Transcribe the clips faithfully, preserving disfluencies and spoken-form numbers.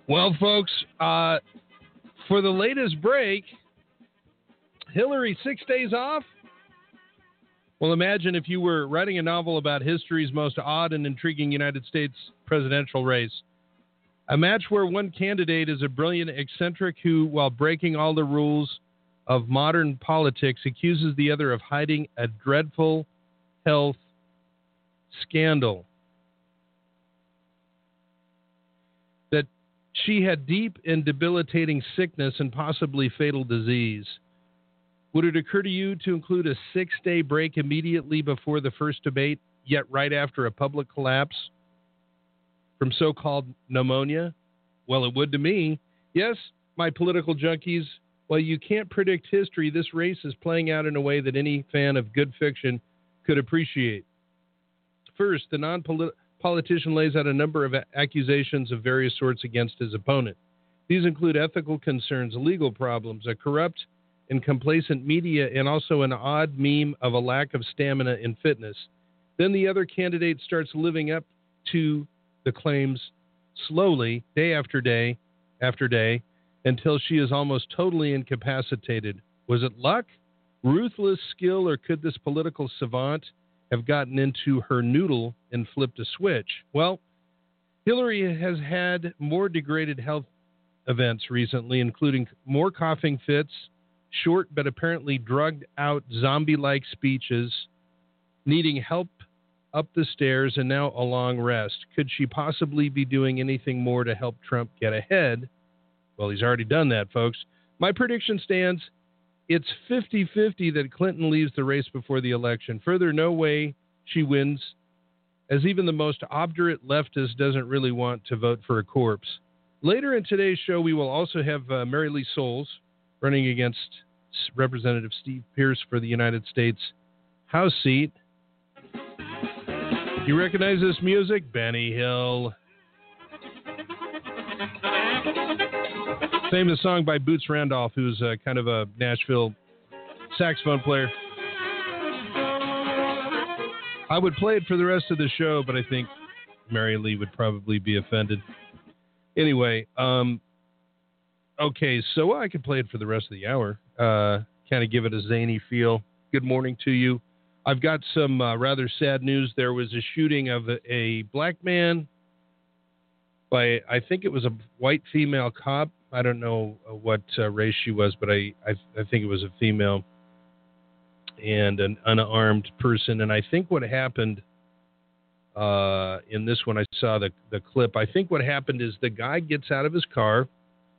Well, folks, uh, for the latest break, Hillary six days off? Well, imagine if you were writing a novel about history's most odd and intriguing United States presidential race. A match where one candidate is a brilliant eccentric who, while breaking all the rules of modern politics, accuses the other of hiding a dreadful health scandal. That she had deep and debilitating sickness and possibly fatal disease. Would it occur to you to include a six-day break immediately before the first debate, yet right after a public collapse from so-called pneumonia? Well, it would to me. Yes, my political junkies, while you can't predict history, this race is playing out in a way that any fan of good fiction could appreciate. First, the non-politician lays out a number of accusations of various sorts against his opponent. These include ethical concerns, legal problems, a corrupt and complacent media, and also an odd meme of a lack of stamina and fitness. Then the other candidate starts living up to the claims slowly, day after day after day, until she is almost totally incapacitated. Was it luck, ruthless skill, or could this political savant have gotten into her noodle and flipped a switch? Well, Hillary has had more degraded health events recently, including more coughing fits, short but apparently drugged-out zombie-like speeches, needing help up the stairs, and now a long rest. Could she possibly be doing anything more to help Trump get ahead? Well, he's already done that, folks. My prediction stands. It's fifty-fifty that Clinton leaves the race before the election. Further, no way she wins, as even the most obdurate leftist doesn't really want to vote for a corpse. Later in today's show, we will also have uh, Mary Lee Souls running against Representative Steve Pearce for the United States House seat. You recognize this music? Benny Hill. Famous song by Boots Randolph, who's uh, kind of a Nashville saxophone player. I would play it for the rest of the show, but I think Mary Lee would probably be offended. Anyway, um, okay, so I could play it for the rest of the hour, uh, kind of give it a zany feel. Good morning to you. I've got some uh, rather sad news. There was a shooting of a, a black man by, I think it was a white female cop. I don't know what uh, race she was, but I, I, I think it was a female and an unarmed person. And I think what happened uh, in this one, I saw the, the clip. I think what happened is the guy gets out of his car,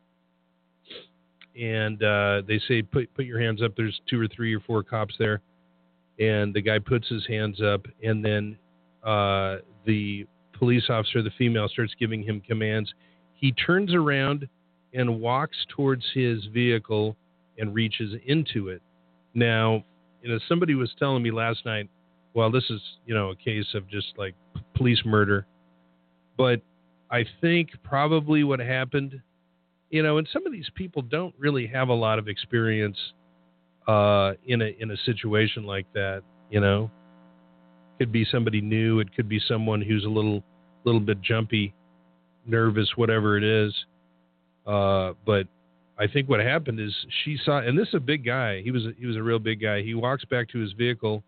and uh, they say, put put your hands up. There's two or three or four cops there. And the guy puts his hands up, and then uh, the police officer, the female, starts giving him commands. He turns around and walks towards his vehicle and reaches into it. Now, you know, somebody was telling me last night, well, this is, you know, a case of just like police murder. But I think probably what happened, you know, and some of these people don't really have a lot of experience uh, in a in a situation like that, you know. Could be somebody new. It could be someone who's a little little bit jumpy, nervous, whatever it is. Uh, but I think what happened is she saw, and this is a big guy. He was a, he was a real big guy. He walks back to his vehicle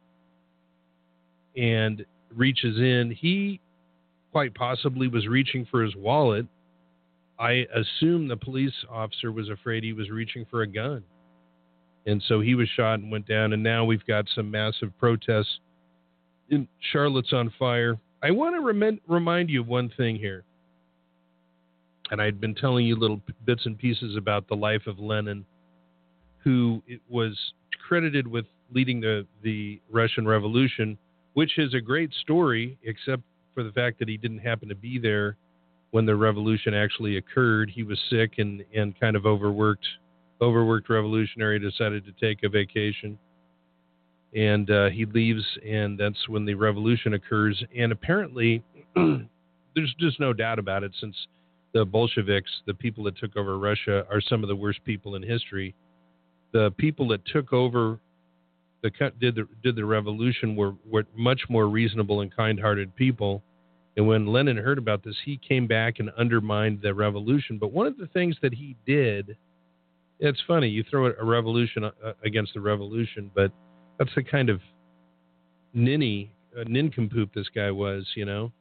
and reaches in. He quite possibly was reaching for his wallet. I assume the police officer was afraid he was reaching for a gun. And so he was shot and went down. And now we've got some massive protests. In Charlotte's on fire. I want to rem- remind you of one thing here. And I'd been telling you little bits and pieces about the life of Lenin, who was credited with leading the, the Russian Revolution, which is a great story, except for the fact that he didn't happen to be there when the revolution actually occurred. He was sick and, and kind of overworked, overworked revolutionary, decided to take a vacation. And uh, he leaves, and that's when the revolution occurs. And apparently, there's just no doubt about it, since the Bolsheviks, the people that took over Russia, are some of the worst people in history. The people that took over, the did the did the revolution were, were much more reasonable and kind-hearted people. And when Lenin heard about this, he came back and undermined the revolution. But one of the things that he did, it's funny, you throw a revolution against the revolution, but that's the kind of ninny, uh, nincompoop this guy was, you know,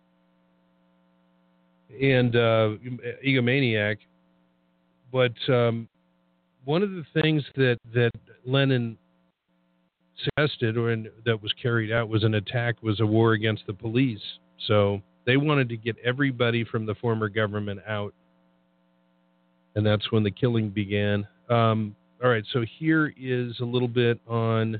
and uh, egomaniac. But um, one of the things that, that Lenin suggested, or in, that was carried out, was an attack, was a war against the police. So they wanted to get everybody from the former government out. And that's when the killing began. Um, all right, so here is a little bit on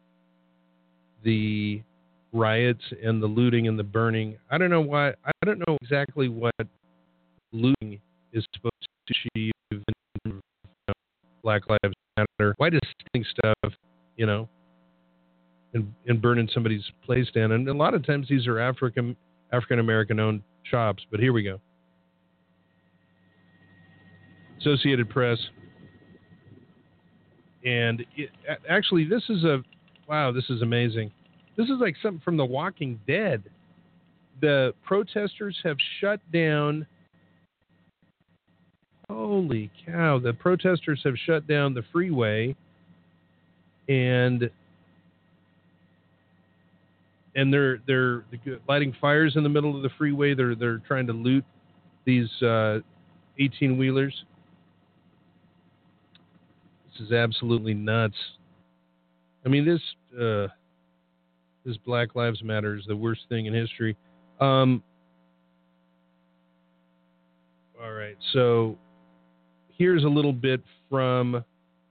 the riots and the looting and the burning. I don't know why. I don't know exactly what looting is supposed to achieve in Black Lives Matter. Why does stealing stuff, you know, and, and burning somebody's place down? And a lot of times these are African African American owned shops. But here we go. Associated Press. And it, actually, this is a wow. This is amazing. This is like something from The Walking Dead. The protesters have shut down. Holy cow! The protesters have shut down the freeway, and and they're they're lighting fires in the middle of the freeway. They're they're trying to loot these uh, eighteen-wheelers. This is absolutely nuts. I mean, this uh, this Black Lives Matter is the worst thing in history. Um, all right, so here's a little bit from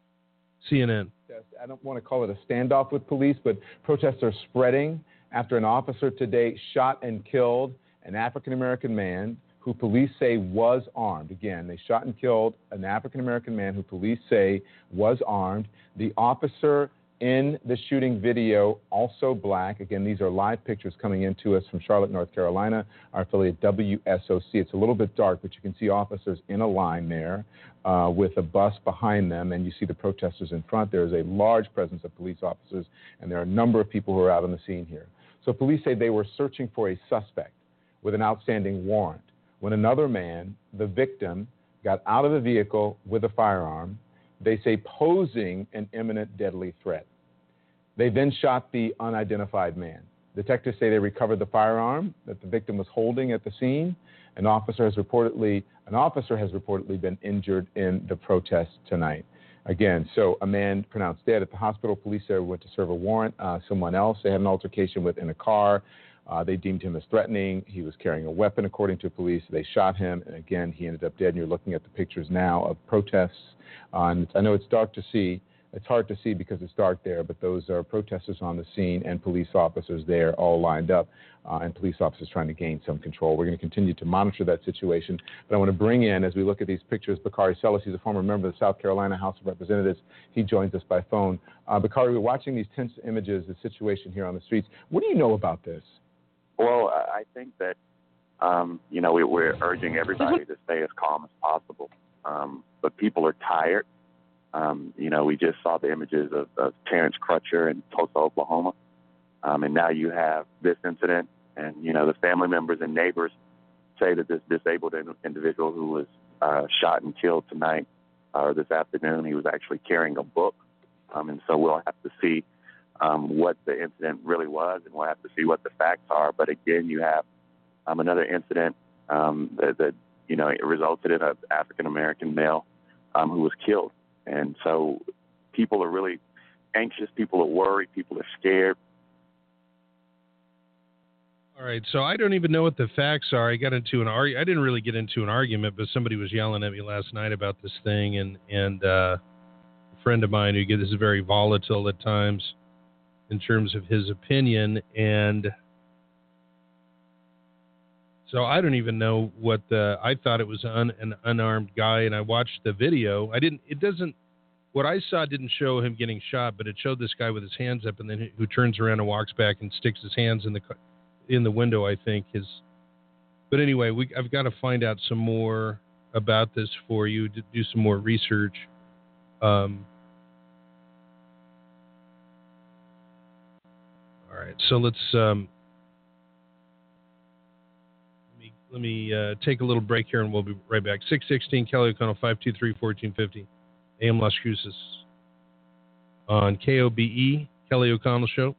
C N N. I don't want to call it a standoff with police, but protests are spreading after an officer today shot and killed an African-American man who police say was armed. Again, they shot and killed an African-American man who police say was armed. The officer in the shooting video, also black. Again, these are live pictures coming into us from Charlotte, North Carolina, our affiliate W S O C. It's a little bit dark, but you can see officers in a line there uh, with a bus behind them, and you see the protesters in front. There is a large presence of police officers, and there are a number of people who are out on the scene here. So police say they were searching for a suspect with an outstanding warrant when another man, the victim, got out of the vehicle with a firearm, they say posing an imminent deadly threat. They then shot the unidentified man. Detectives say they recovered the firearm that the victim was holding at the scene. An officer has reportedly, an officer has reportedly been injured in the protest tonight. Again, so a man pronounced dead at the hospital. Police there went to serve a warrant. Uh, someone else they had an altercation with in a car. Uh, they deemed him as threatening. He was carrying a weapon, according to police. They shot him, and again, he ended up dead. And you're looking at the pictures now of protests. Uh, and I know it's dark to see. It's hard to see because it's dark there, but those are protesters on the scene and police officers there all lined up, uh, and police officers trying to gain some control. We're going to continue to monitor that situation. But I want to bring in, as we look at these pictures, Bakari Sellis. He's a former member of the South Carolina House of Representatives. He joins us by phone. Uh, Bakari, we're watching these tense images, the situation here on the streets. What do you know about this? Well, I think that, um, you know, we, we're urging everybody to stay as calm as possible. Um, but people are tired. Um, you know, we just saw the images of, of Terrence Crutcher in Tulsa, Oklahoma. Um, and now you have this incident. And, you know, the family members and neighbors say that this disabled in, individual who was uh, shot and killed tonight or this afternoon, he was actually carrying a book. Um, and so we'll have to see Um, what the incident really was, and we'll have to see what the facts are. But again, you have um, another incident um, that, that, you know, it resulted in an African-American male um, who was killed. And so people are really anxious, people are worried, people are scared. All right, so I don't even know what the facts are. I got into an arg- I didn't really get into an argument, but somebody was yelling at me last night about this thing, and, and uh, a friend of mine who gets is very volatile at times in terms of his opinion, and so I don't even know what the, I thought it was un, an unarmed guy, and I watched the video. I didn't, it doesn't, what I saw didn't show him getting shot, but it showed this guy with his hands up, and then who turns around and walks back and sticks his hands in the, in the window, I think. His, but anyway, we, I've got to find out some more about this for you, to do some more research. Um, All right, so let's um, me let me uh, take a little break here, and we'll be right back. six sixteen Kelly O'Connell, five two three, one four five zero, A M Las Cruces on K O B E, Kelly O'Connell Show.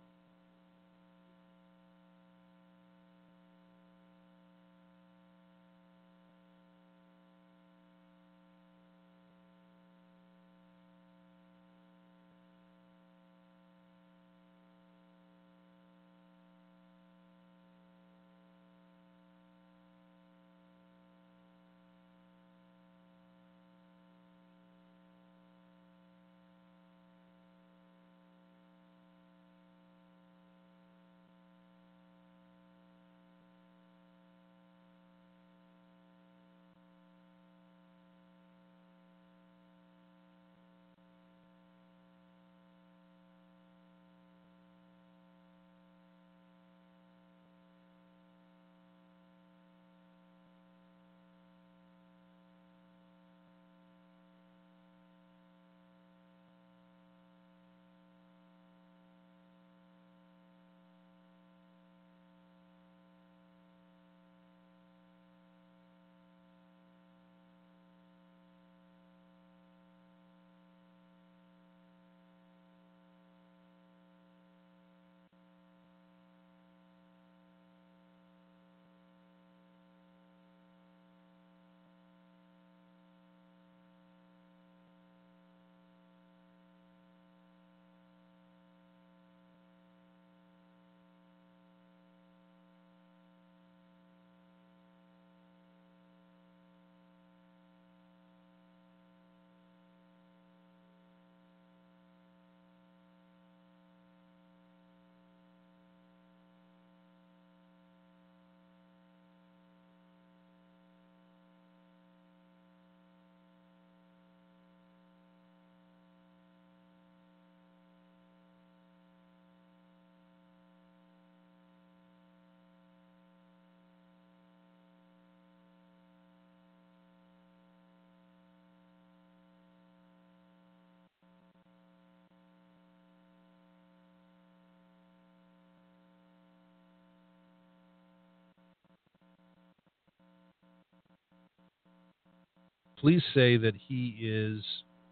Police say that he is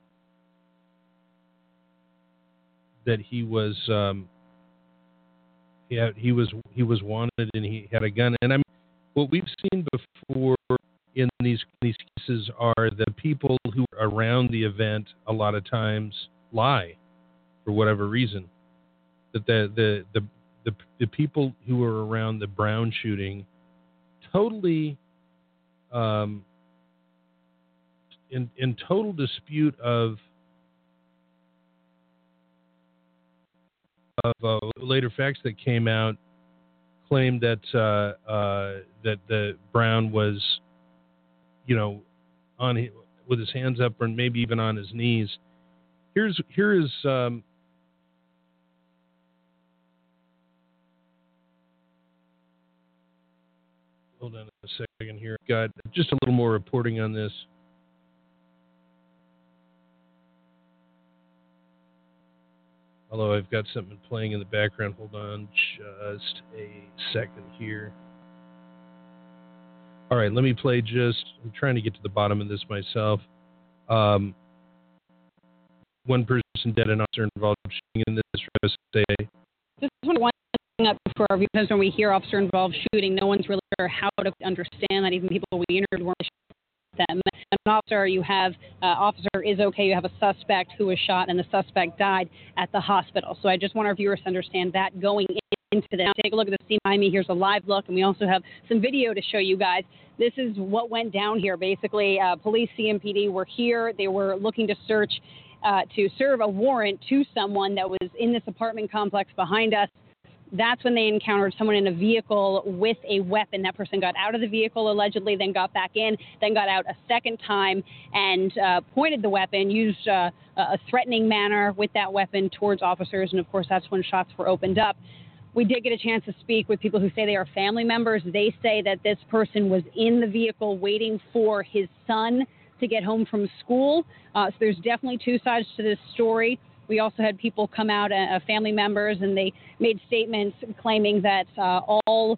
that he was um, he had, he was he was wanted and he had a gun. And I mean, what we've seen before in these these cases are the people who are around the event a lot of times lie for whatever reason. That the the the the, the people who were around the Brown shooting totally. Um, In, in total dispute of of uh, later facts that came out, claimed that uh, uh, that the Brown was, you know, on his, with his hands up or maybe even on his knees. Here's here is um, hold on a second here. Got just a little more reporting on this. Although I've got something playing in the background. Hold on just a second here. All right, let me play just... I'm trying to get to the bottom of this myself. Um, one person dead and officer involved shooting in this rest day. Just one thing up for our viewers. When we hear officer involved shooting, no one's really sure how to understand that. Even people we interviewed weren't sure that meant. An officer, you have uh, officer is okay. You have a suspect who was shot, and the suspect died at the hospital. So I just want our viewers to understand that going into this. Take a look at the scene behind me. Here's a live look, and we also have some video to show you guys. This is what went down here. Basically, uh, police, C M P D were here. They were looking to search uh, to serve a warrant to someone that was in this apartment complex behind us. That's when they encountered someone in a vehicle with a weapon. That person got out of the vehicle allegedly, then got back in, then got out a second time and uh, pointed the weapon, used uh, a threatening manner with that weapon towards officers. And, of course, that's when shots were opened up. We did get a chance to speak with people who say they are family members. They say that this person was in the vehicle waiting for his son to get home from school. Uh, so there's definitely two sides to this story. We also had people come out, uh, family members, and they made statements claiming that uh, all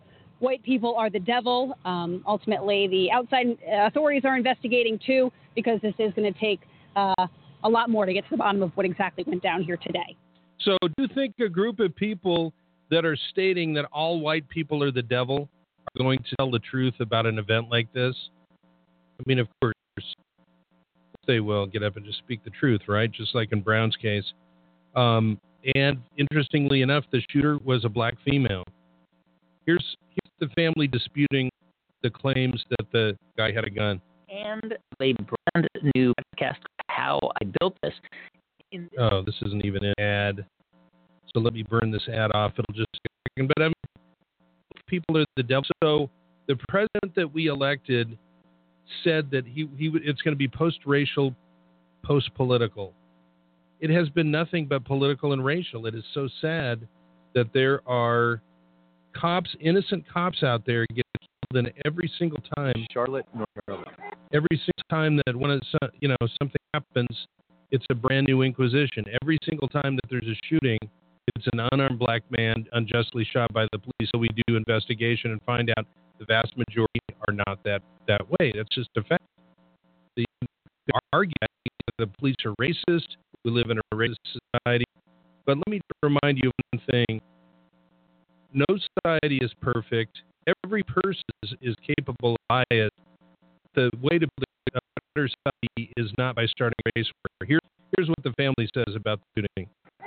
white people are the devil. Um, ultimately, the outside authorities are investigating, too, because this is going to take uh, a lot more to get to the bottom of what exactly went down here today. So do you think a group of people that are stating that all white people are the devil are going to tell the truth about an event like this? I mean, of course, they will get up and just speak the truth, right? Just like in Brown's case. Um, and interestingly enough, the shooter was a black female. Here's, here's the family disputing the claims that the guy had a gun. And a brand new podcast, How I Built This. In- oh, this isn't even an ad. So let me burn this ad off. It'll just take a second. But I mean, people are the devil. So the president that we elected said that he, he it's going to be post-racial, post-political. It has been nothing but political and racial. It is so sad that there are cops, innocent cops out there get killed in every single time. Charlotte, North Carolina. Every single time that one of you know something happens, it's a brand new inquisition. Every single time that there's a shooting, it's an unarmed black man unjustly shot by the police. So we do investigation and find out the vast majority are not that, that way. That's just a fact. The argue that the police are racist. We live in a racist society. But let me remind you of one thing. No society is perfect. Every person is, is capable of bias. The way to build a better society is not by starting a race war. Here, here's what the family says about the shooting.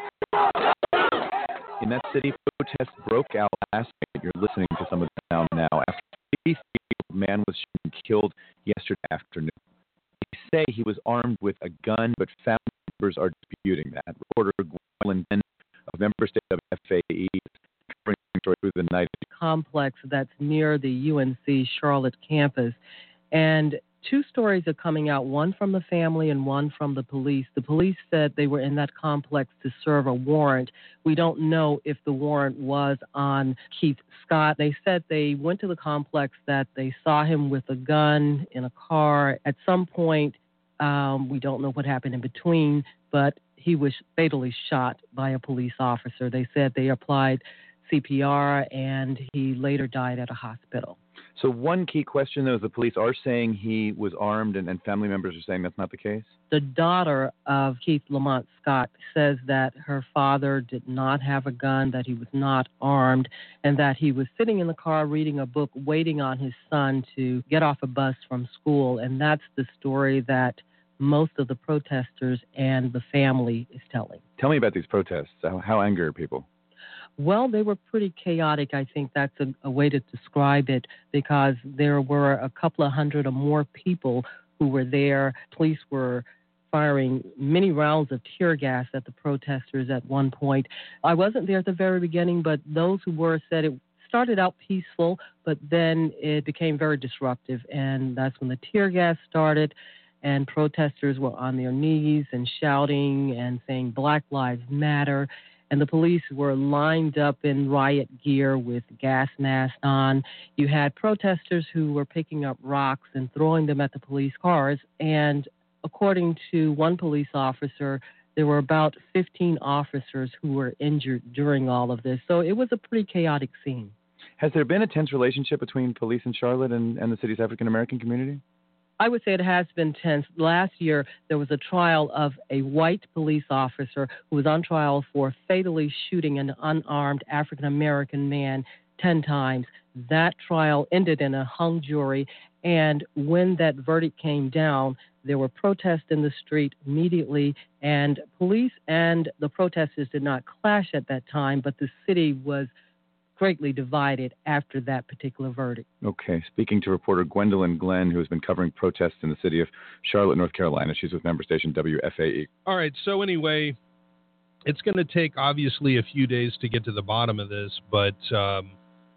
In that city, protests broke out last night. You're listening to some of the sound now. After a fifty-three-year-old man was shot and killed yesterday afternoon. They say he was armed with a gun, but family members are disputing that. Reporter Gwendolyn Glenn of member state of F A E covering the story through the night. Complex that's near the U N C Charlotte campus. And two stories are coming out, one from the family and one from the police. The police said they were in that complex to serve a warrant. We don't know if the warrant was on Keith Scott. They said they went to the complex, that they saw him with a gun in a car. At some point, um, we don't know what happened in between, but he was fatally shot by a police officer. They said they applied C P R and he later died at a hospital. So one key question, though, is the police are saying he was armed, and, and family members are saying that's not the case? The daughter of Keith Lamont Scott says that her father did not have a gun, that he was not armed, and that he was sitting in the car reading a book, waiting on his son to get off a bus from school. And that's the story that most of the protesters and the family is telling. Tell me about these protests. How, how angry are people? Well, they were pretty chaotic. I think that's a, a way to describe it, because there were a couple of hundred or more people who were there. Police were firing many rounds of tear gas at the protesters at one point. I wasn't there at the very beginning, but those who were said it started out peaceful, but then it became very disruptive. And that's when the tear gas started, and protesters were on their knees and shouting and saying Black Lives Matter. And the police were lined up in riot gear with gas masks on. You had protesters who were picking up rocks and throwing them at the police cars. And according to one police officer, there were about fifteen officers who were injured during all of this. So it was a pretty chaotic scene. Has there been a tense relationship between police in Charlotte and, and the city's African-American community? I would say it has been tense. Last year, there was a trial of a white police officer who was on trial for fatally shooting an unarmed African-American man ten times. That trial ended in a hung jury, and when that verdict came down, there were protests in the street immediately, and police and the protesters did not clash at that time, but the city was greatly divided after that particular verdict. Okay. Speaking to reporter Gwendolyn Glenn, who has been covering protests in the city of Charlotte, North Carolina. She's with member station W F A E. All right. So anyway, it's going to take obviously a few days to get to the bottom of this, but um,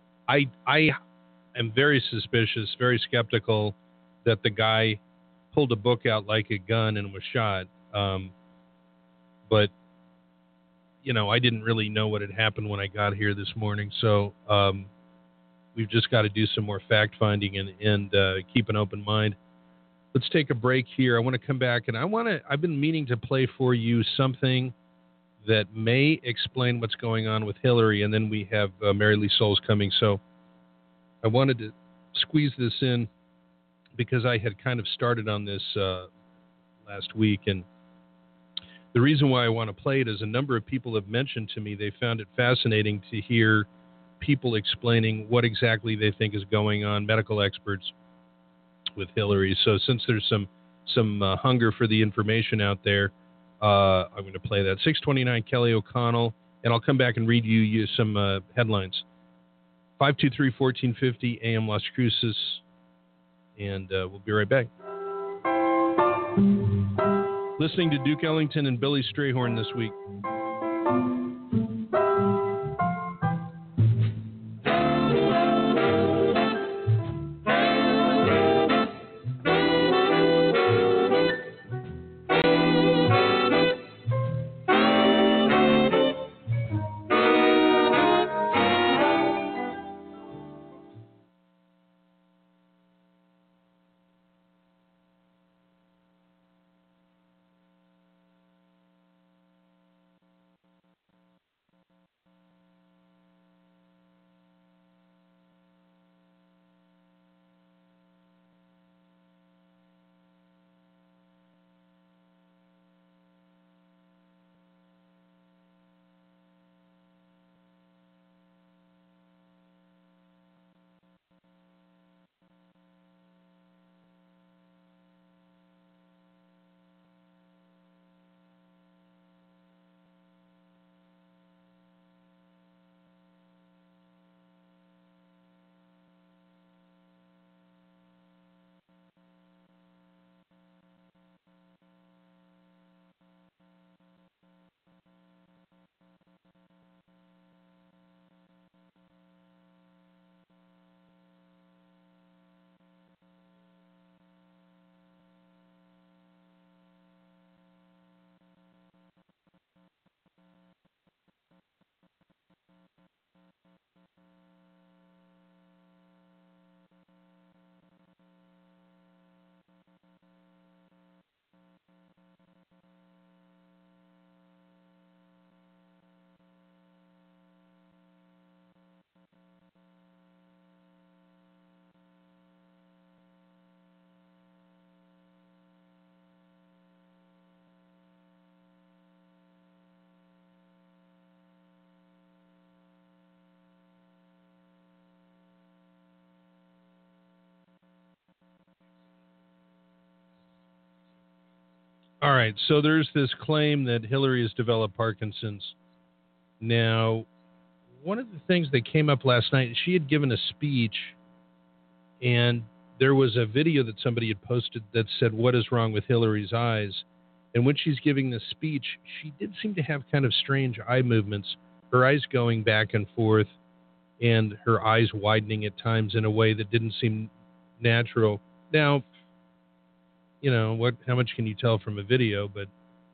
I I am very suspicious, very skeptical that the guy pulled a book out like a gun and was shot. Um, but you know, I didn't really know what had happened when I got here this morning. So um, we've just got to do some more fact finding and, and uh, keep an open mind. Let's take a break here. I want to come back, and I want to, I've been meaning to play for you something that may explain what's going on with Hillary. And then we have uh, Mary Lee Souls coming. So I wanted to squeeze this in because I had kind of started on this uh, last week, and the reason why I want to play it is a number of people have mentioned to me they found it fascinating to hear people explaining what exactly they think is going on, medical experts with Hillary. So since there's some some uh, hunger for the information out there, uh, I'm going to play that. six twenty-nine Kelly O'Connell, and I'll come back and read you, you some uh, headlines. five two three, one four five zero A M Las Cruces, and uh, we'll be right back. Listening to Duke Ellington and Billy Strayhorn this week. All right, so there's this claim that Hillary has developed Parkinson's. Now, one of the things that came up last night, she had given a speech, and there was a video that somebody had posted that said, "What is wrong with Hillary's eyes?" And when she's giving this speech, she did seem to have kind of strange eye movements, her eyes going back and forth, and her eyes widening at times in a way that didn't seem natural. Now, you know, what? How much can you tell from a video? But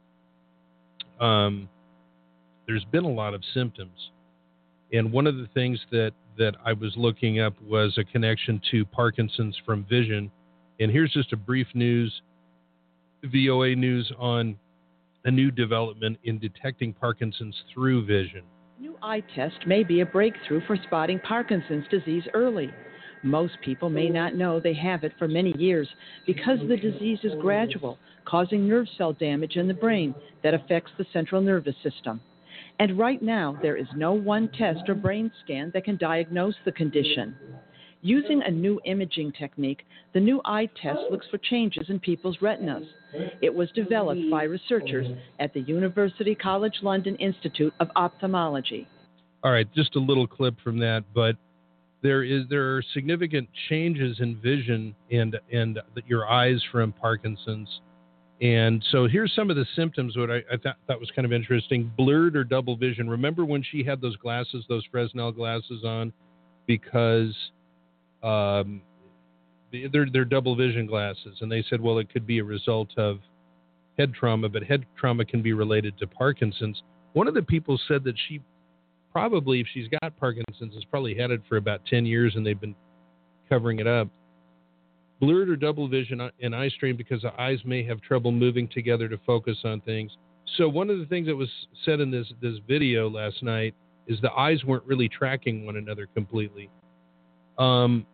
um, there's been a lot of symptoms. And one of the things that, that I was looking up was a connection to Parkinson's from vision. And here's just a brief news, V O A news on a new development in detecting Parkinson's through vision. New eye test may be a breakthrough for spotting Parkinson's disease early. Most people may not know they have it for many years because the disease is gradual, causing nerve cell damage in the brain that affects the central nervous system. And right now, there is no one test or brain scan that can diagnose the condition. Using a new imaging technique, the new eye test looks for changes in people's retinas. It was developed by researchers at the University College London Institute of Ophthalmology. All right, just a little clip from that, but there is there are significant changes in vision and and your eyes from Parkinson's. And so here's some of the symptoms, what I, I thought, thought was kind of interesting. Blurred or double vision. Remember when she had those glasses, those Fresnel glasses on? Because um, they're, they're double vision glasses. And they said, well, it could be a result of head trauma, but head trauma can be related to Parkinson's. One of the people said that she probably, if she's got Parkinson's, has probably had it for about ten years and they've been covering it up. Blurred or double vision and eye strain because the eyes may have trouble moving together to focus on things. So one of the things that was said in this, this video last night is the eyes weren't really tracking one another completely. Um,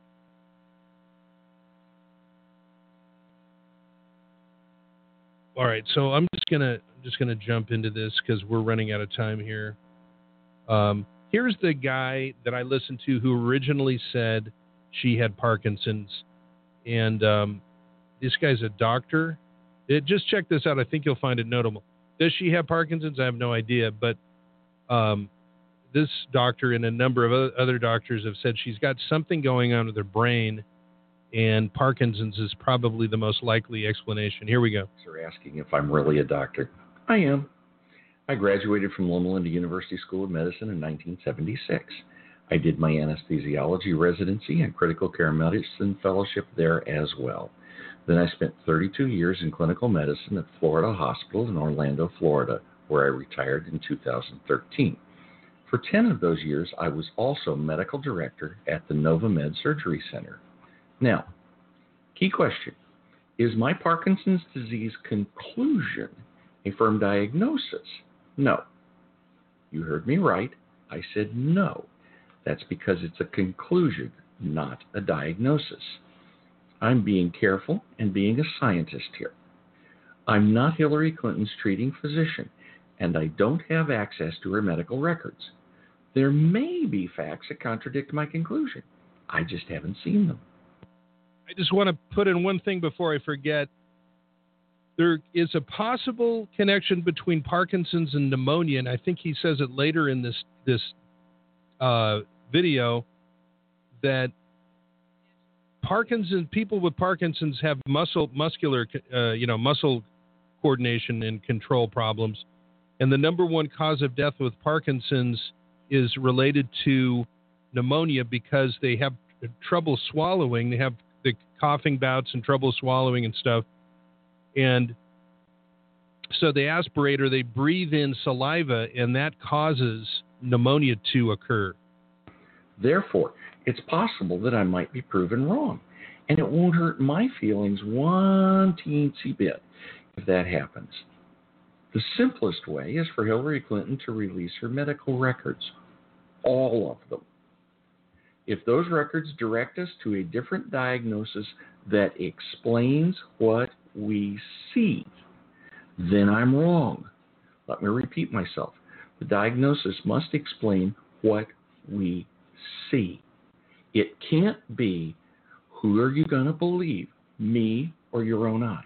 all right, so I'm just gonna I'm just gonna jump into this because we're running out of time here. Um, here's the guy that I listened to who originally said she had Parkinson's, and um, this guy's a doctor. It, just check this out. I think you'll find it notable. Does she have Parkinson's? I have no idea, but um, this doctor and a number of other doctors have said she's got something going on with her brain, and Parkinson's is probably the most likely explanation. Here we go. They're asking if I'm really a doctor. I am. I graduated from Loma Linda University School of Medicine in nineteen seventy-six. I did my anesthesiology residency and critical care medicine fellowship there as well. Then I spent thirty-two years in clinical medicine at Florida Hospital in Orlando, Florida, where I retired in two thousand thirteen. For ten of those years, I was also medical director at the NovaMed Surgery Center. Now, key question, is my Parkinson's disease conclusion a firm diagnosis? No. You heard me right. I said no. That's because it's a conclusion, not a diagnosis. I'm being careful and being a scientist here. I'm not Hillary Clinton's treating physician, and I don't have access to her medical records. There may be facts that contradict my conclusion. I just haven't seen them. I just want to put in one thing before I forget. There is a possible connection between Parkinson's and pneumonia, and I think he says it later in this this uh, video that Parkinson's people with Parkinson's have muscle muscular uh, you know muscle coordination and control problems, and the number one cause of death with Parkinson's is related to pneumonia because they have trouble swallowing. They have the coughing bouts and trouble swallowing and stuff. And so they aspirate or they breathe in saliva, and that causes pneumonia to occur. Therefore, it's possible that I might be proven wrong, and it won't hurt my feelings one teensy bit if that happens. The simplest way is for Hillary Clinton to release her medical records, all of them. If those records direct us to a different diagnosis that explains what we see, then I'm wrong. Let me repeat myself. The diagnosis must explain what we see. It can't be, who are you going to believe, me or your own eyes?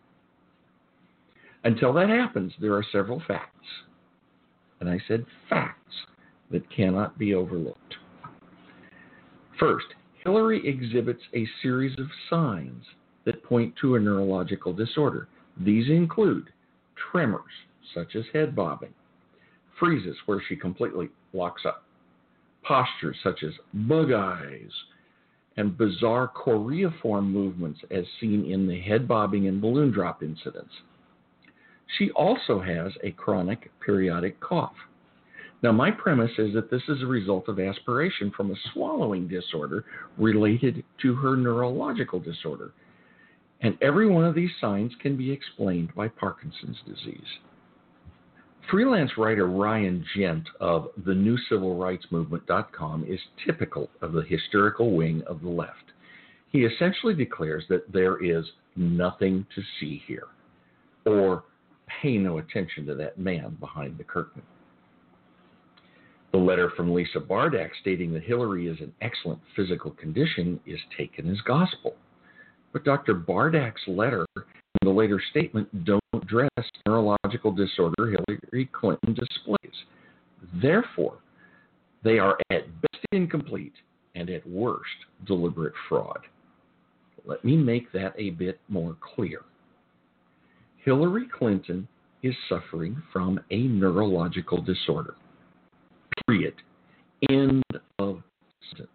Until that happens, there are several facts, and I said facts, that cannot be overlooked. First, Hillary exhibits a series of signs that point to a neurological disorder. These include tremors, such as head bobbing, freezes where she completely locks up, postures such as bug eyes, and bizarre choreiform movements as seen in the head bobbing and balloon drop incidents. She also has a chronic periodic cough. Now, my premise is that this is a result of aspiration from a swallowing disorder related to her neurological disorder. And every one of these signs can be explained by Parkinson's disease. Freelance writer Ryan Gent of the new civil rights movement dot com is typical of the hysterical wing of the left. He essentially declares that there is nothing to see here, or pay no attention to that man behind the curtain. The letter from Lisa Bardack stating that Hillary is in excellent physical condition is taken as gospel. But Doctor Bardack's letter and the later statement don't address neurological disorder Hillary Clinton displays. Therefore, they are at best incomplete and at worst deliberate fraud. Let me make that a bit more clear. Hillary Clinton is suffering from a neurological disorder. Period. End of sentence.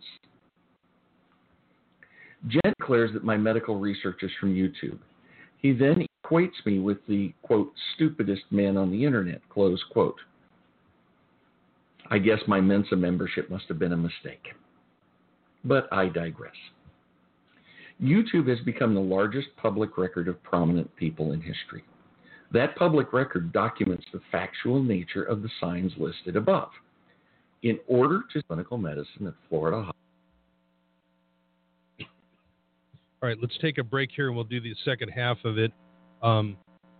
Jen declares that my medical research is from YouTube. He then equates me with the, quote, stupidest man on the internet, close quote. I guess my Mensa membership must have been a mistake. But I digress. YouTube has become the largest public record of prominent people in history. That public record documents the factual nature of the signs listed above. In order to clinical medicine at Florida Hospital, All right, let's take a break here, and we'll do the second half of it. Um,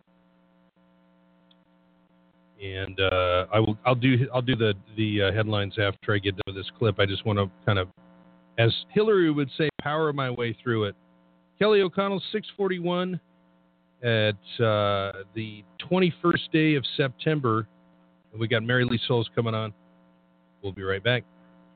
and uh, I will. I'll do. I'll do the the uh, headlines after I get to this clip. I just want to kind of, as Hillary would say, power my way through it. Kelly O'Connell, six forty-one, at uh, the twenty-first day of September. We got Mary Lee Souls coming on. We'll be right back.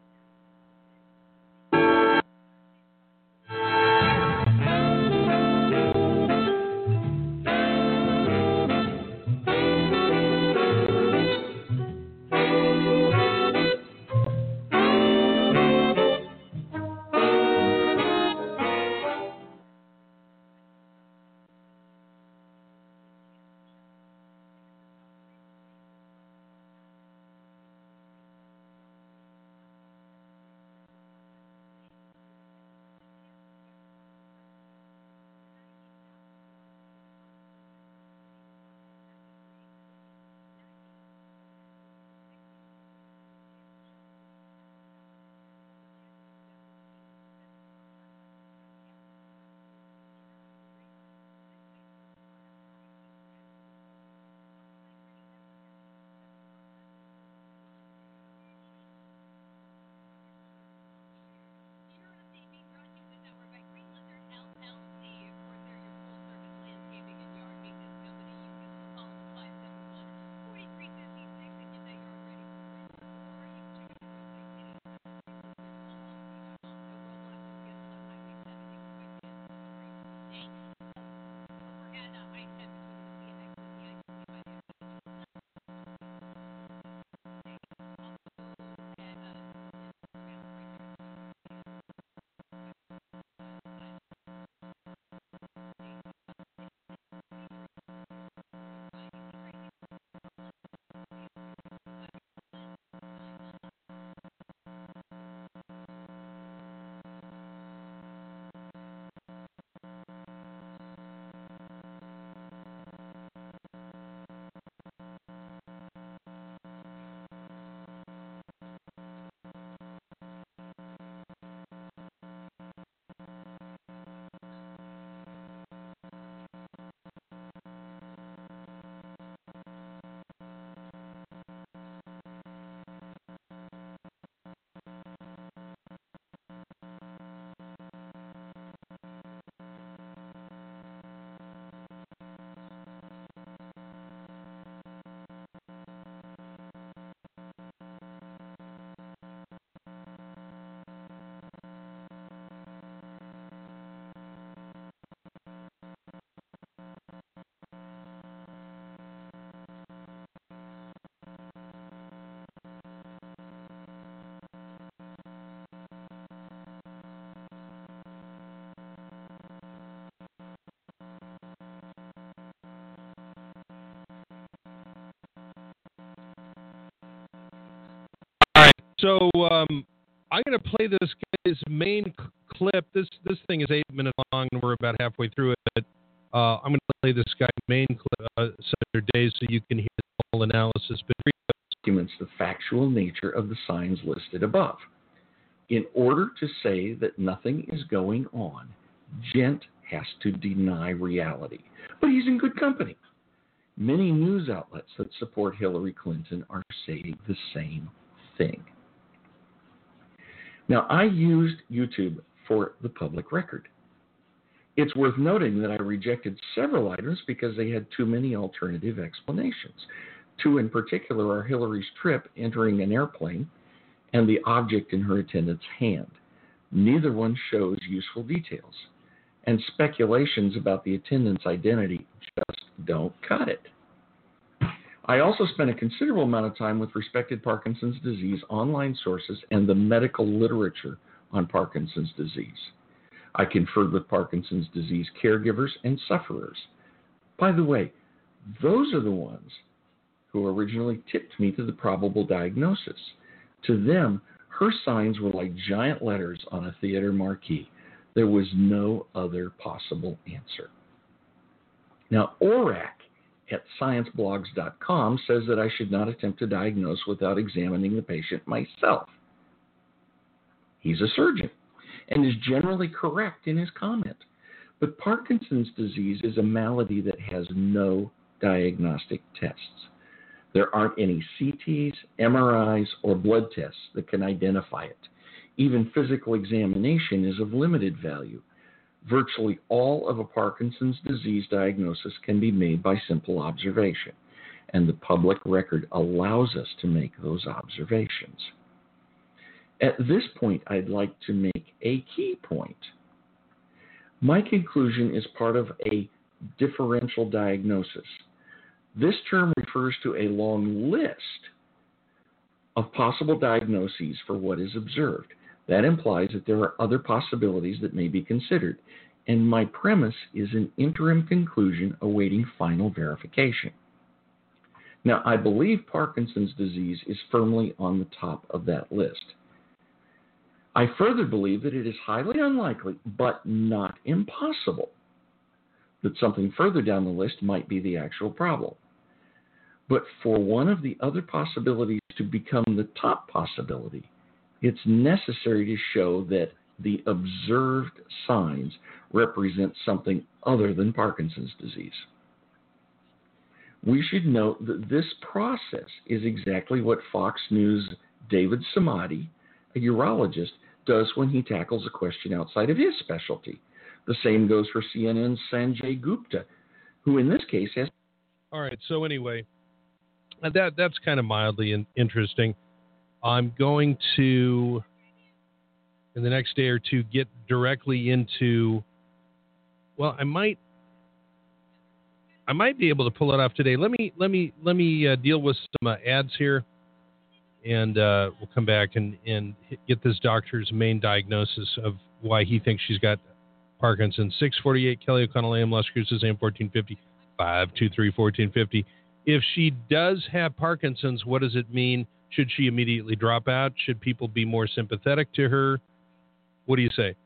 So um, I'm going to play this guy's main c- clip. This this thing is eight minutes long, and we're about halfway through it. Uh, I'm going to play this guy's main clip, uh, Senator Days, so you can hear the whole analysis. But documents the factual nature of the signs listed above. In order to say that nothing is going on, Gent has to deny reality. But he's in good company. Many news outlets that support Hillary Clinton are saying the same thing. Now, I used YouTube for the public record. It's worth noting that I rejected several items because they had too many alternative explanations. Two in particular are Hillary's trip entering an airplane and the object in her attendant's hand. Neither one shows useful details, and speculations about the attendant's identity just don't cut it. I also spent a considerable amount of time with respected Parkinson's disease online sources and the medical literature on Parkinson's disease. I conferred with Parkinson's disease caregivers and sufferers. By the way, those are the ones who originally tipped me to the probable diagnosis. To them, her signs were like giant letters on a theater marquee. There was no other possible answer. Now, ORAC at science blogs dot com says that I should not attempt to diagnose without examining the patient myself. He's a surgeon and is generally correct in his comment. But Parkinson's disease is a malady that has no diagnostic tests. There aren't any C Ts, M R Is, or blood tests that can identify it. Even physical examination is of limited value. Virtually all of a Parkinson's disease diagnosis can be made by simple observation, and the public record allows us to make those observations. At this point, I'd like to make a key point. My conclusion is part of a differential diagnosis. This term refers to a long list of possible diagnoses for what is observed. That implies that there are other possibilities that may be considered, and my premise is an interim conclusion awaiting final verification. Now, I believe Parkinson's disease is firmly on the top of that list. I further believe that it is highly unlikely, but not impossible, that something further down the list might be the actual problem. But for one of the other possibilities to become the top possibility, it's necessary to show that the observed signs represent something other than Parkinson's disease. We should note that this process is exactly what Fox News' David Samadi, a urologist, does when he tackles a question outside of his specialty. The same goes for C N N's Sanjay Gupta, who in this case has... All right, so anyway, that that's kind of mildly in, interesting. I'm going to, in the next day or two, get directly into, well, I might, I might be able to pull it off today. Let me, let me, let me uh, deal with some uh, ads here, and uh, we'll come back and, and get this doctor's main diagnosis of why he thinks she's got Parkinson's. six forty-eight, Kelly O'Connell, A M, Las Cruces, A M fourteen fifty, five two three, fourteen fifty. If she does have Parkinson's, what does it mean? Should she immediately drop out? Should people be more sympathetic to her? What do you say?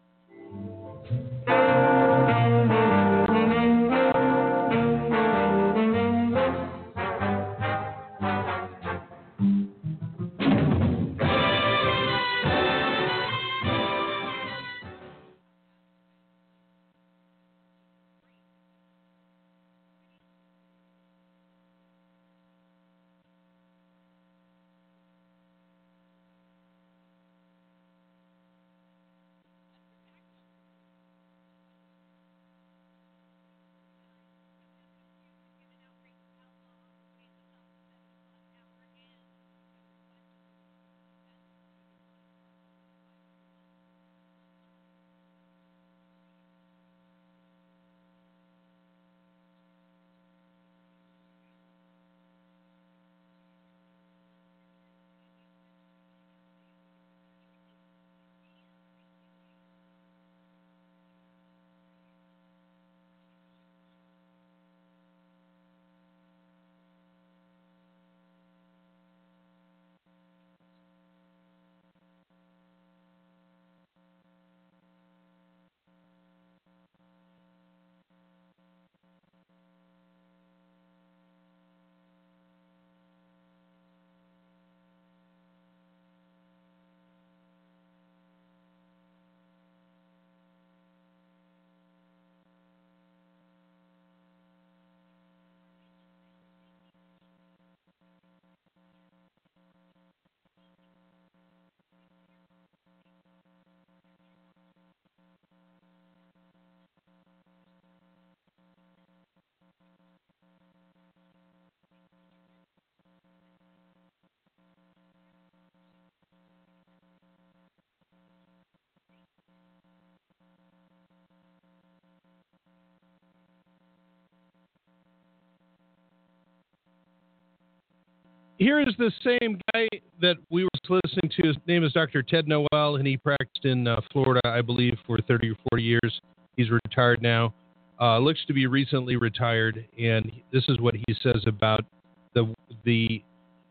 Here is the same guy that we were listening to. His name is Doctor Ted Noel, and he practiced in uh, Florida, I believe, for thirty or forty years. He's retired now. Uh, looks to be recently retired, and this is what he says about the the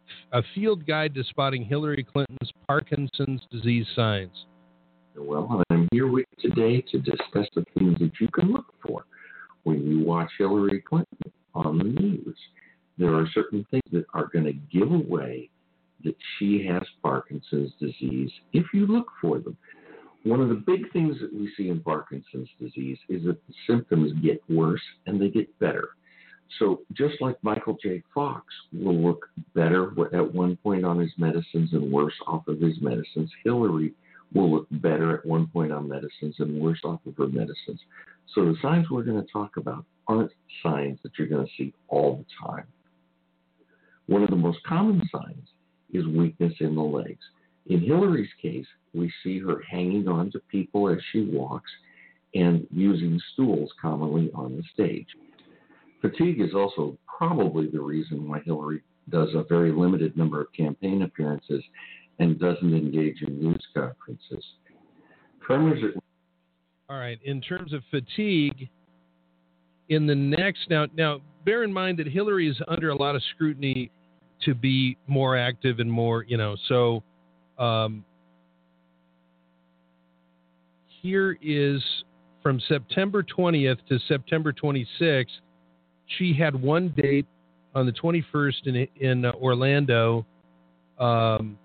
a field guide to spotting Hillary Clinton's Parkinson's disease signs. Well, I'm here with you today to discuss the things that you can look for when you watch Hillary Clinton on the news. There are certain things that are going to give away that she has Parkinson's disease if you look for them. One of the big things that we see in Parkinson's disease is that the symptoms get worse and they get better. So just like Michael J. Fox will look better at one point on his medicines and worse off of his medicines, Hillary will look better at one point on medicines and worse off of her medicines. So the signs we're going to talk about aren't signs that you're going to see all the time. One of the most common signs is weakness in the legs. In Hillary's case, we see her hanging on to people as she walks and using stools commonly on the stage. Fatigue is also probably the reason why Hillary does a very limited number of campaign appearances and doesn't engage in news conferences. Tremors are... All right. In terms of fatigue, in the next now, now bear in mind that Hillary is under a lot of scrutiny to be more active and more, you know. So um, here is from September twentieth to September twenty-sixth. She had one date on the twenty-first in in Orlando, um,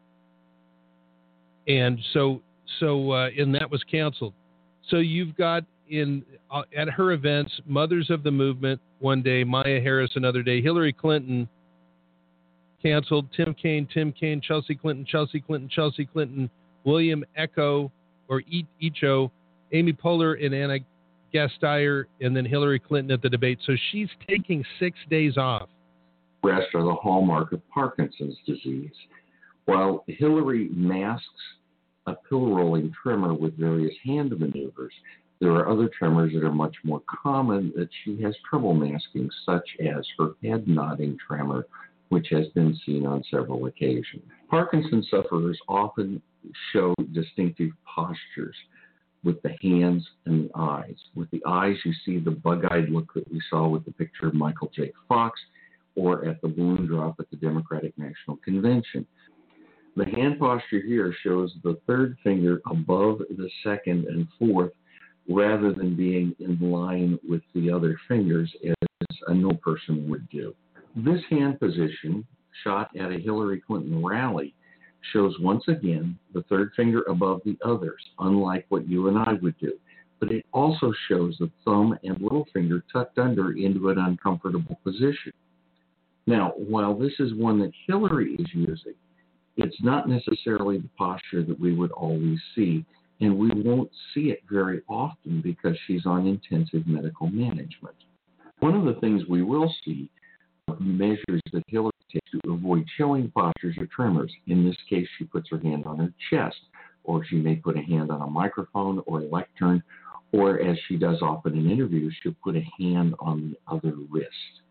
and so so uh, and that was canceled. So you've got in uh, at her events, Mothers of the Movement one day, Maya Harris another day, Hillary Clinton canceled, Tim Kaine, Tim Kaine, Chelsea Clinton, Chelsea Clinton, Chelsea Clinton, William Echo or Echo, Amy Poehler and Anna Gasteyer, and then Hillary Clinton at the debate. So she's taking six days off. Rest are the hallmark of Parkinson's disease. While Hillary masks a pill-rolling tremor with various hand maneuvers, there are other tremors that are much more common that she has trouble masking, such as her head nodding tremor, which has been seen on several occasions. Parkinson's sufferers often show distinctive postures with the hands and the eyes. With the eyes, you see the bug-eyed look that we saw with the picture of Michael J. Fox or at the balloon drop at the Democratic National Convention. The hand posture here shows the third finger above the second and fourth rather than being in line with the other fingers as a normal person would do. This hand position, shot at a Hillary Clinton rally, shows once again the third finger above the others, unlike what you and I would do. But it also shows the thumb and little finger tucked under into an uncomfortable position. Now, while this is one that Hillary is using, it's not necessarily the posture that we would always see, and we won't see it very often because she's on intensive medical management. One of the things we will see are measures that Hillary takes to avoid chilling postures or tremors. In this case, she puts her hand on her chest, or she may put a hand on a microphone or a lectern, or as she does often in interviews, she'll put a hand on the other wrist.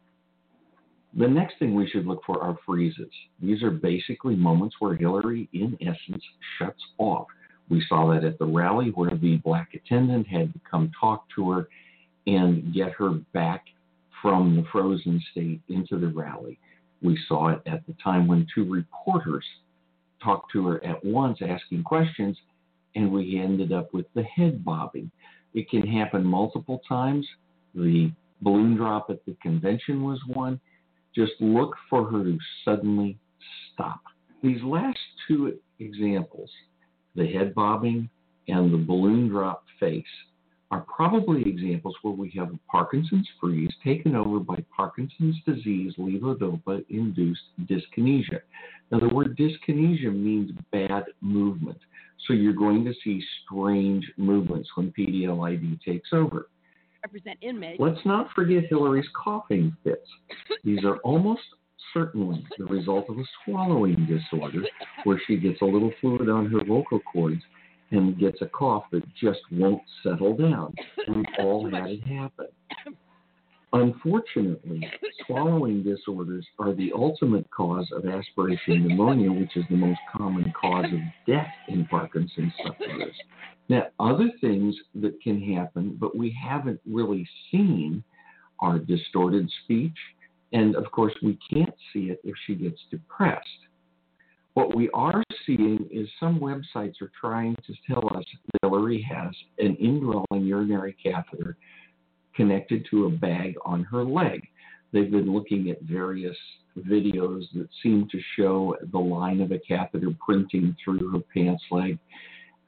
The next thing we should look for are freezes. These are basically moments where Hillary, in essence, shuts off. We saw that at the rally where the black attendant had to come talk to her and get her back from the frozen state into the rally. We saw it at the time when two reporters talked to her at once asking questions, and we ended up with the head bobbing. It can happen multiple times. The balloon drop at the convention was one. Just look for her to suddenly stop. These last two examples, the head bobbing and the balloon drop face, are probably examples where we have a Parkinson's freeze taken over by Parkinson's disease levodopa-induced dyskinesia. Now, the word dyskinesia means bad movement, so you're going to see strange movements when P D L I D takes over. Represent inmates. Let's not forget Hillary's coughing fits. These are almost certainly the result of a swallowing disorder where she gets a little fluid on her vocal cords and gets a cough that just won't settle down. We've all had it happen. Unfortunately, swallowing disorders are the ultimate cause of aspiration pneumonia, which is the most common cause of death in Parkinson's sufferers. Now, other things that can happen, but we haven't really seen, are distorted speech, and of course, we can't see it if she gets depressed. What we are seeing is some websites are trying to tell us that Hillary has an indwelling urinary catheter connected to a bag on her leg. They've been looking at various videos that seem to show the line of a catheter printing through her pants leg.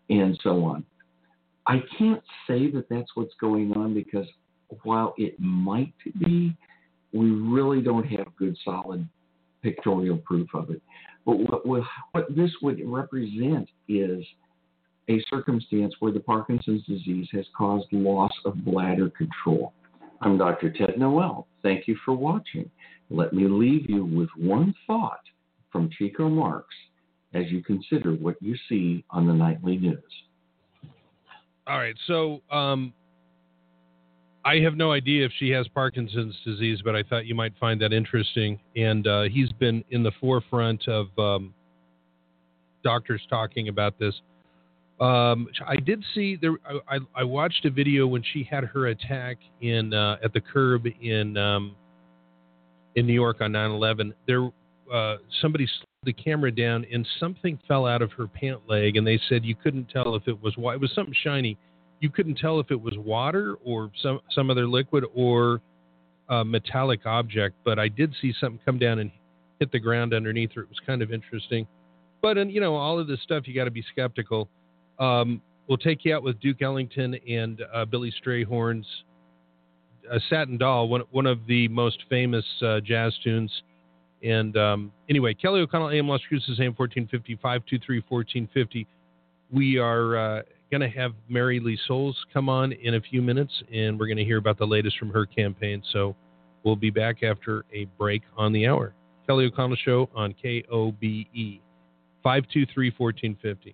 and so on. I can't say that that's what's going on because while it might be, we really don't have good, solid pictorial proof of it. But what, what, what this would represent is a circumstance where the Parkinson's disease has caused loss of bladder control. I'm Doctor Ted Noel. Thank you for watching. Let me leave you with one thought from Chico Marx as you consider what you see on the nightly news. All right, so um, I have no idea if she has Parkinson's disease, but I thought you might find that interesting. And uh, he's been in the forefront of um, doctors talking about this. Um, I did see there. I, I watched a video when she had her attack in uh, at the curb in um, in New York on nine eleven. There, uh, somebody slowed the camera down and something fell out of her pant leg, and they said you couldn't tell if it was what. It was something shiny. You couldn't tell if it was water or some some other liquid or a metallic object. But I did see something come down and hit the ground underneath her. It was kind of interesting. But and you know all of this stuff, you got to be skeptical. Um, we'll take you out with Duke Ellington and uh, Billy Strayhorn's uh, Satin Doll, one, one of the most famous uh, jazz tunes. And um, anyway, Kelly O'Connell, A M Las Cruces, A M fourteen fifty, five two three, fourteen fifty. We are uh, going to have Mary Lee Souls come on in a few minutes, and we're going to hear about the latest from her campaign. So we'll be back after a break on the hour. Kelly O'Connell Show on K O B E, five two three, fourteen fifty.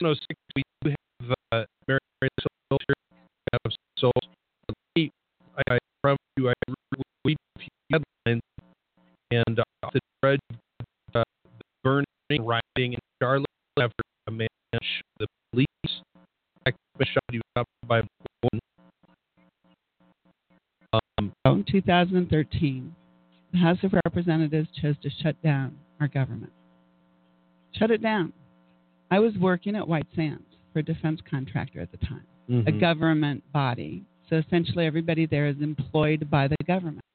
seven oh six, we do have uh, Mary Souls here. We have Souls. I, I promise you, I read a few headlines, and uh, off the dredge, uh, burning, rioting in Charlotte after a man shot the police. Shot you up by one. Um, in two thousand thirteen, the House of Representatives chose to shut down our government. Shut it down. I was working at White Sands for a defense contractor at the time, mm-hmm. a government body. So essentially everybody there is employed by the government.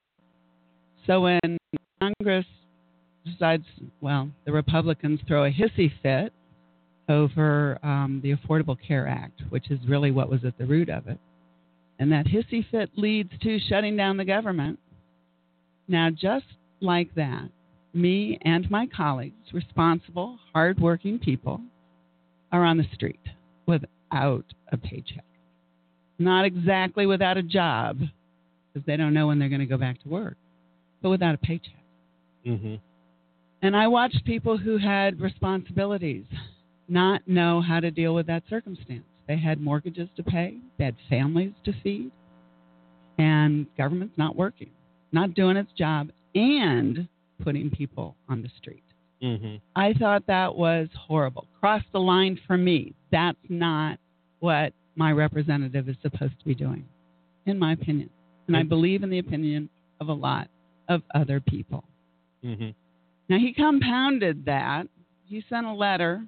So when Congress decides, well, the Republicans throw a hissy fit over um, the Affordable Care Act, which is really what was at the root of it. And that hissy fit leads to shutting down the government. Now, just like that, me and my colleagues, responsible, hardworking people, are on the street without a paycheck. Not exactly without a job, because they don't know when they're going to go back to work, but without a paycheck. Mm-hmm. And I watched people who had responsibilities not know how to deal with that circumstance. They had mortgages to pay, they had families to feed, and government's not working, not doing its job, and putting people on the street. Mm-hmm. I thought that was horrible. Crossed the line for me. That's not what my representative is supposed to be doing, in my opinion. And I believe in the opinion of a lot of other people. Mm-hmm. Now, he compounded that. He sent a letter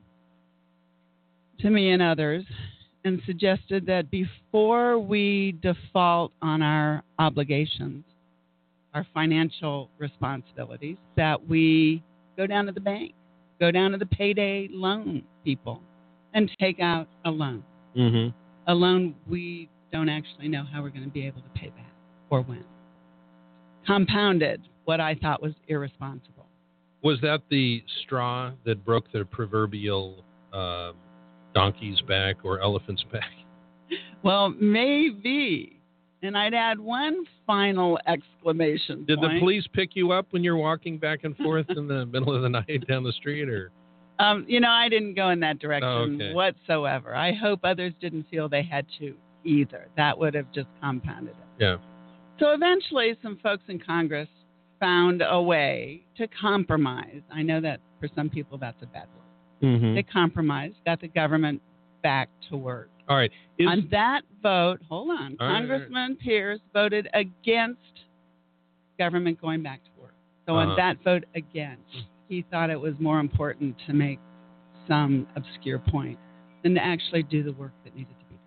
to me and others and suggested that before we default on our obligations, our financial responsibilities, that we go down to the bank, go down to the payday loan people and take out a loan. Mm-hmm. A loan we don't actually know how we're going to be able to pay back or when. Compounded what I thought was irresponsible. Was that the straw that broke the proverbial uh, donkey's back or elephant's back? Well, maybe. And I'd add one final exclamation Did point. the police pick you up when you're walking back and forth in the middle of the night down the street, or? Um, you know, I didn't go in that direction oh, okay. whatsoever. I hope others didn't feel they had to either. That would have just compounded it. Yeah. So eventually some folks in Congress found a way to compromise. I know that for some people that's a bad word. Mm-hmm. They compromised, got the government back to work. All right. Is, on that vote, hold on, all Congressman right, all right. Pierce voted against government going back to work. So uh-huh. on that vote against, he thought it was more important to make some obscure point than to actually do the work that needed to be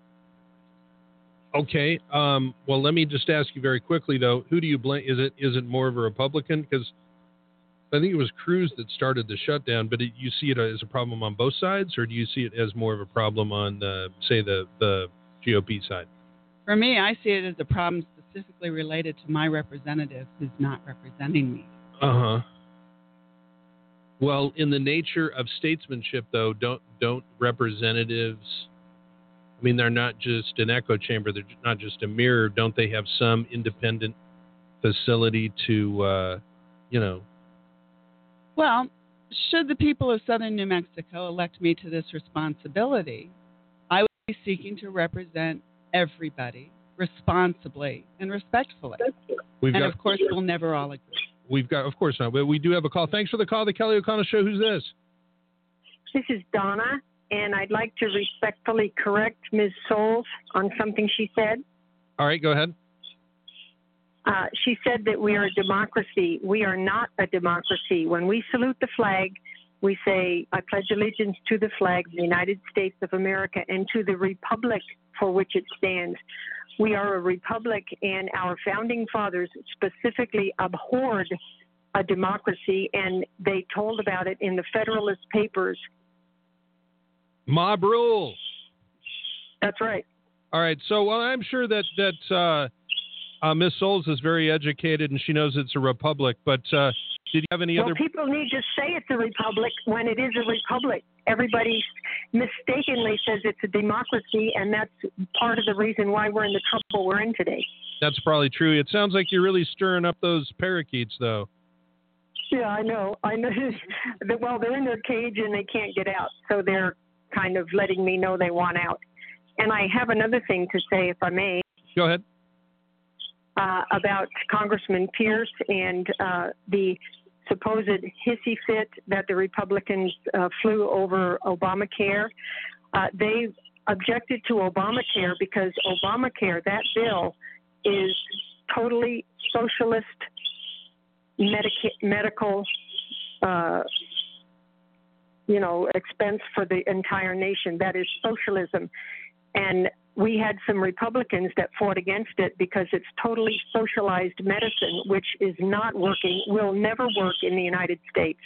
done. Okay. Um, well, let me just ask you very quickly, though. Who do you blame? Is it is it more of a Republican? Because I think it was Cruz that started the shutdown, but it, you see it as a problem on both sides, or do you see it as more of a problem on, uh, say, the, the G O P side? For me, I see it as a problem specifically related to my representative who's not representing me. Uh-huh. Well, in the nature of statesmanship, though, don't don't representatives, I mean, they're not just an echo chamber, they're not just a mirror. Don't they have some independent facility to, uh, you know, well, should the people of southern New Mexico elect me to this responsibility, I would be seeking to represent everybody responsibly and respectfully. We've and, got, of course, we'll never all agree. We've got, of course not, but we do have a call. Thanks for the call, The Kelly O'Connell Show. Who's this? This is Donna, and I'd like to respectfully correct Miz Souls on something she said. All right, go ahead. Uh, she said that we are a democracy. We are not a democracy. When we salute the flag, we say, I pledge allegiance to the flag of the United States of America and to the republic for which it stands. We are a republic, and our founding fathers specifically abhorred a democracy, and they told about it in the Federalist Papers. Mob rule. That's right. All right. So, well, I'm sure that, that uh, uh, Miz Souls is very educated, and she knows it's a republic, but uh, did you have any well, other... Well, people need to say it's a republic when it is a republic. Everybody mistakenly says it's a democracy, and that's part of the reason why we're in the trouble we're in today. That's probably true. It sounds like you're really stirring up those parakeets, though. Yeah, I know. I know. Well, they're in their cage, and they can't get out, so they're kind of letting me know they want out. And I have another thing to say, if I may. Go ahead. Uh, about Congressman Pierce and uh, the supposed hissy fit that the Republicans uh, flew over Obamacare. Uh, they objected to Obamacare because Obamacare, that bill, is totally socialist medica- medical, uh, you know, expense for the entire nation. That is socialism. And we had some Republicans that fought against it because it's totally socialized medicine, which is not working, will never work in the United States.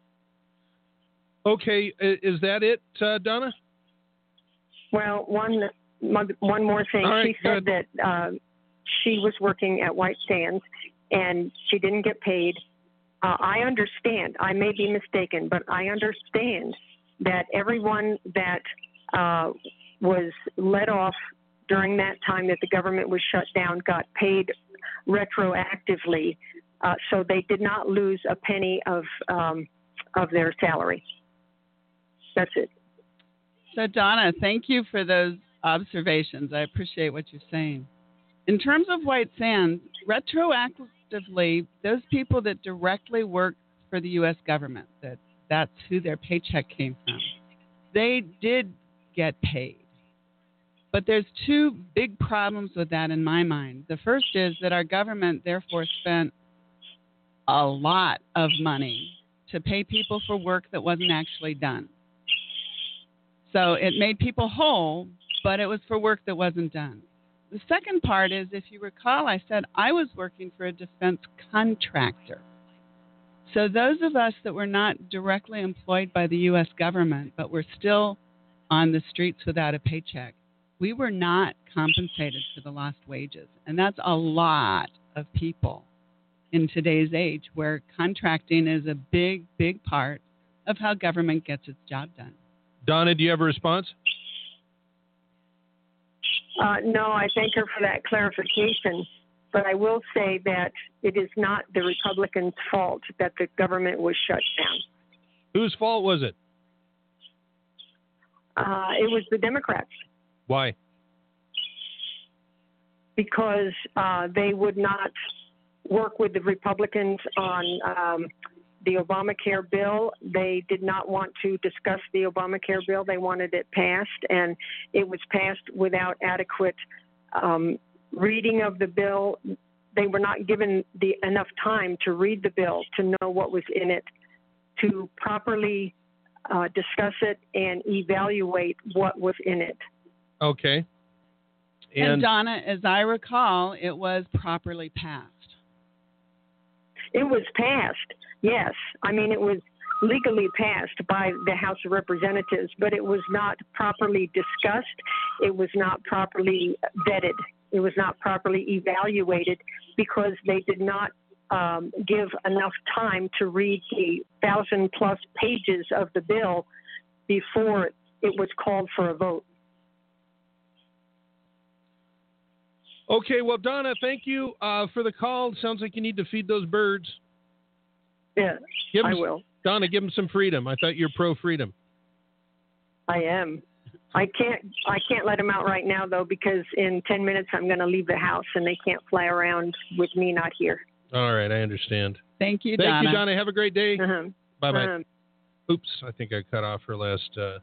Okay, is that it, uh, Donna? Well, one one more thing. Right, she said that uh, she was working at White Sands and she didn't get paid. Uh, I understand. I may be mistaken, but I understand that everyone that uh, was let off during that time that the government was shut down got paid retroactively, uh, so they did not lose a penny of um, of their salary. That's it. So, Donna, thank you for those observations. I appreciate what you're saying. In terms of White Sands, retroactively, those people that directly work for the U S government, that that's who their paycheck came from, they did get paid. But there's two big problems with that in my mind. The first is that our government, therefore, spent a lot of money to pay people for work that wasn't actually done. So it made people whole, but it was for work that wasn't done. The second part is, if you recall, I said I was working for a defense contractor. So those of us that were not directly employed by the U S government, but were still on the streets without a paycheck, we were not compensated for the lost wages. And that's a lot of people in today's age, where contracting is a big, big part of how government gets its job done. Donna, do you have a response? Uh, no, I thank her for that clarification. But I will say that it is not the Republicans' fault that the government was shut down. Whose fault was it? Uh, it was the Democrats. Why? Because uh, they would not work with the Republicans on um, the Obamacare bill. They did not want to discuss the Obamacare bill. They wanted it passed, and it was passed without adequate um, reading of the bill. They were not given the enough time to read the bill, to know what was in it, to properly uh, discuss it and evaluate what was in it. Okay. And, And Donna, as I recall, it was properly passed. It was passed, yes. I mean, it was legally passed by the House of Representatives, but it was not properly discussed. It was not properly vetted. It was not properly evaluated because they did not um, give enough time to read the thousand plus pages of the bill before it was called for a vote. Okay, well, Donna, thank you uh, for the call. It sounds like you need to feed those birds. Yeah, give I them, will. Donna, give them some freedom. I thought you're pro-freedom. I am. I can't. I can't let them out right now, though, because in ten minutes I'm going to leave the house, and they can't fly around with me not here. All right, I understand. Thank you, Thank Donna. you, Donna. Have a great day. Uh-huh. Bye-bye. Uh-huh. Oops, I think I cut off her last uh,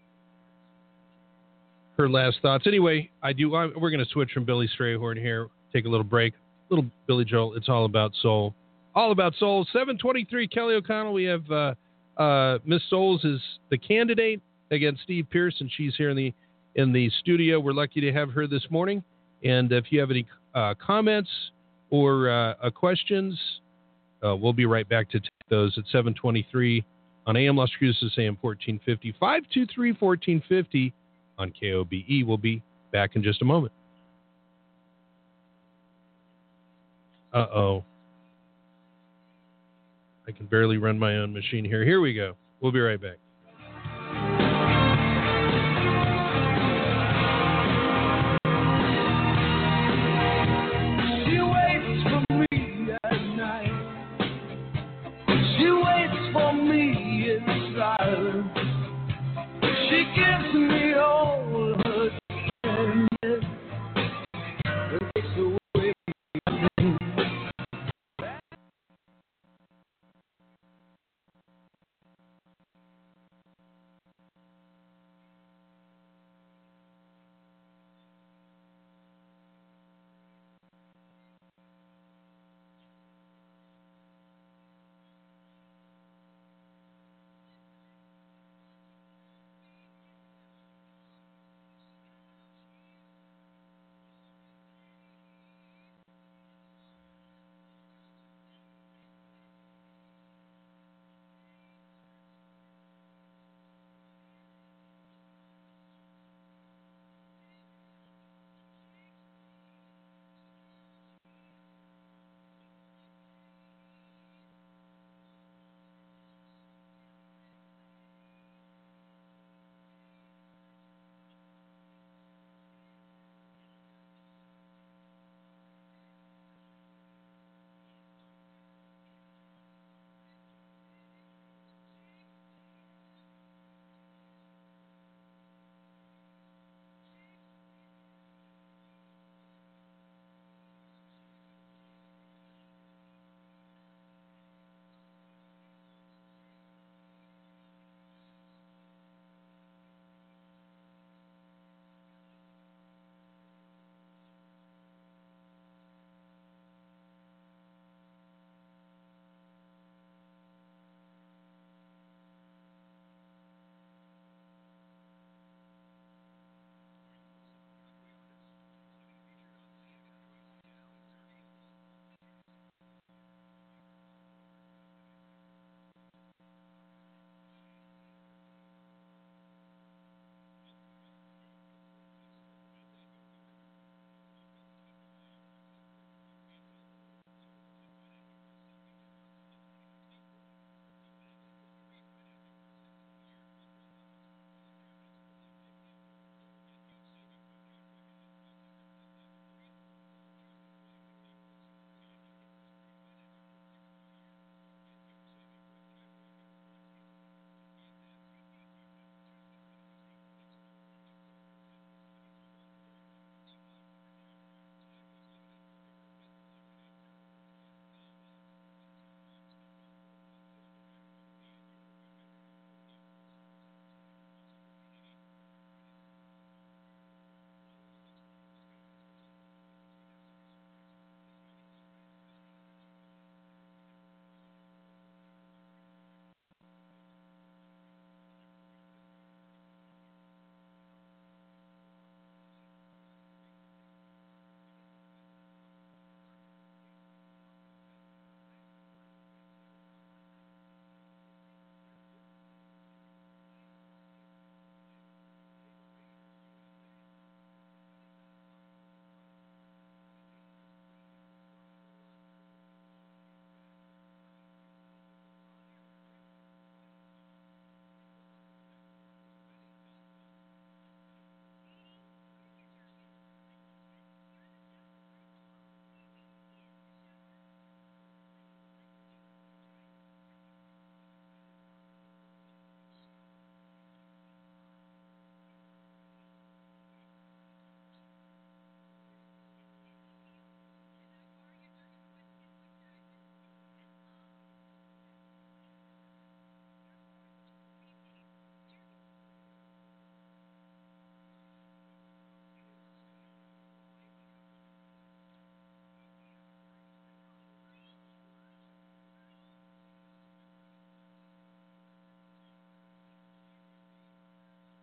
her last thoughts. Anyway, I do. I, we're going to switch from Billy Strayhorn here. Take a little break. Little Billy Joel. It's all about soul. All about soul. seven twenty-three. Kelly O'Connell. We have uh, uh, Miss Souls is the candidate against Steve Pierce, and she's here in the in the studio. We're lucky to have her this morning. And if you have any uh, comments or uh, uh, questions, uh, we'll be right back to take those at seven twenty-three on A M Las Cruces, A M fourteen fifty, five two three, fourteen fifty on K O B E. We'll be back in just a moment. Uh-oh. I can barely run my own machine here. Here we go. We'll be right back. She waits for me at night. She waits for me in silence. She gives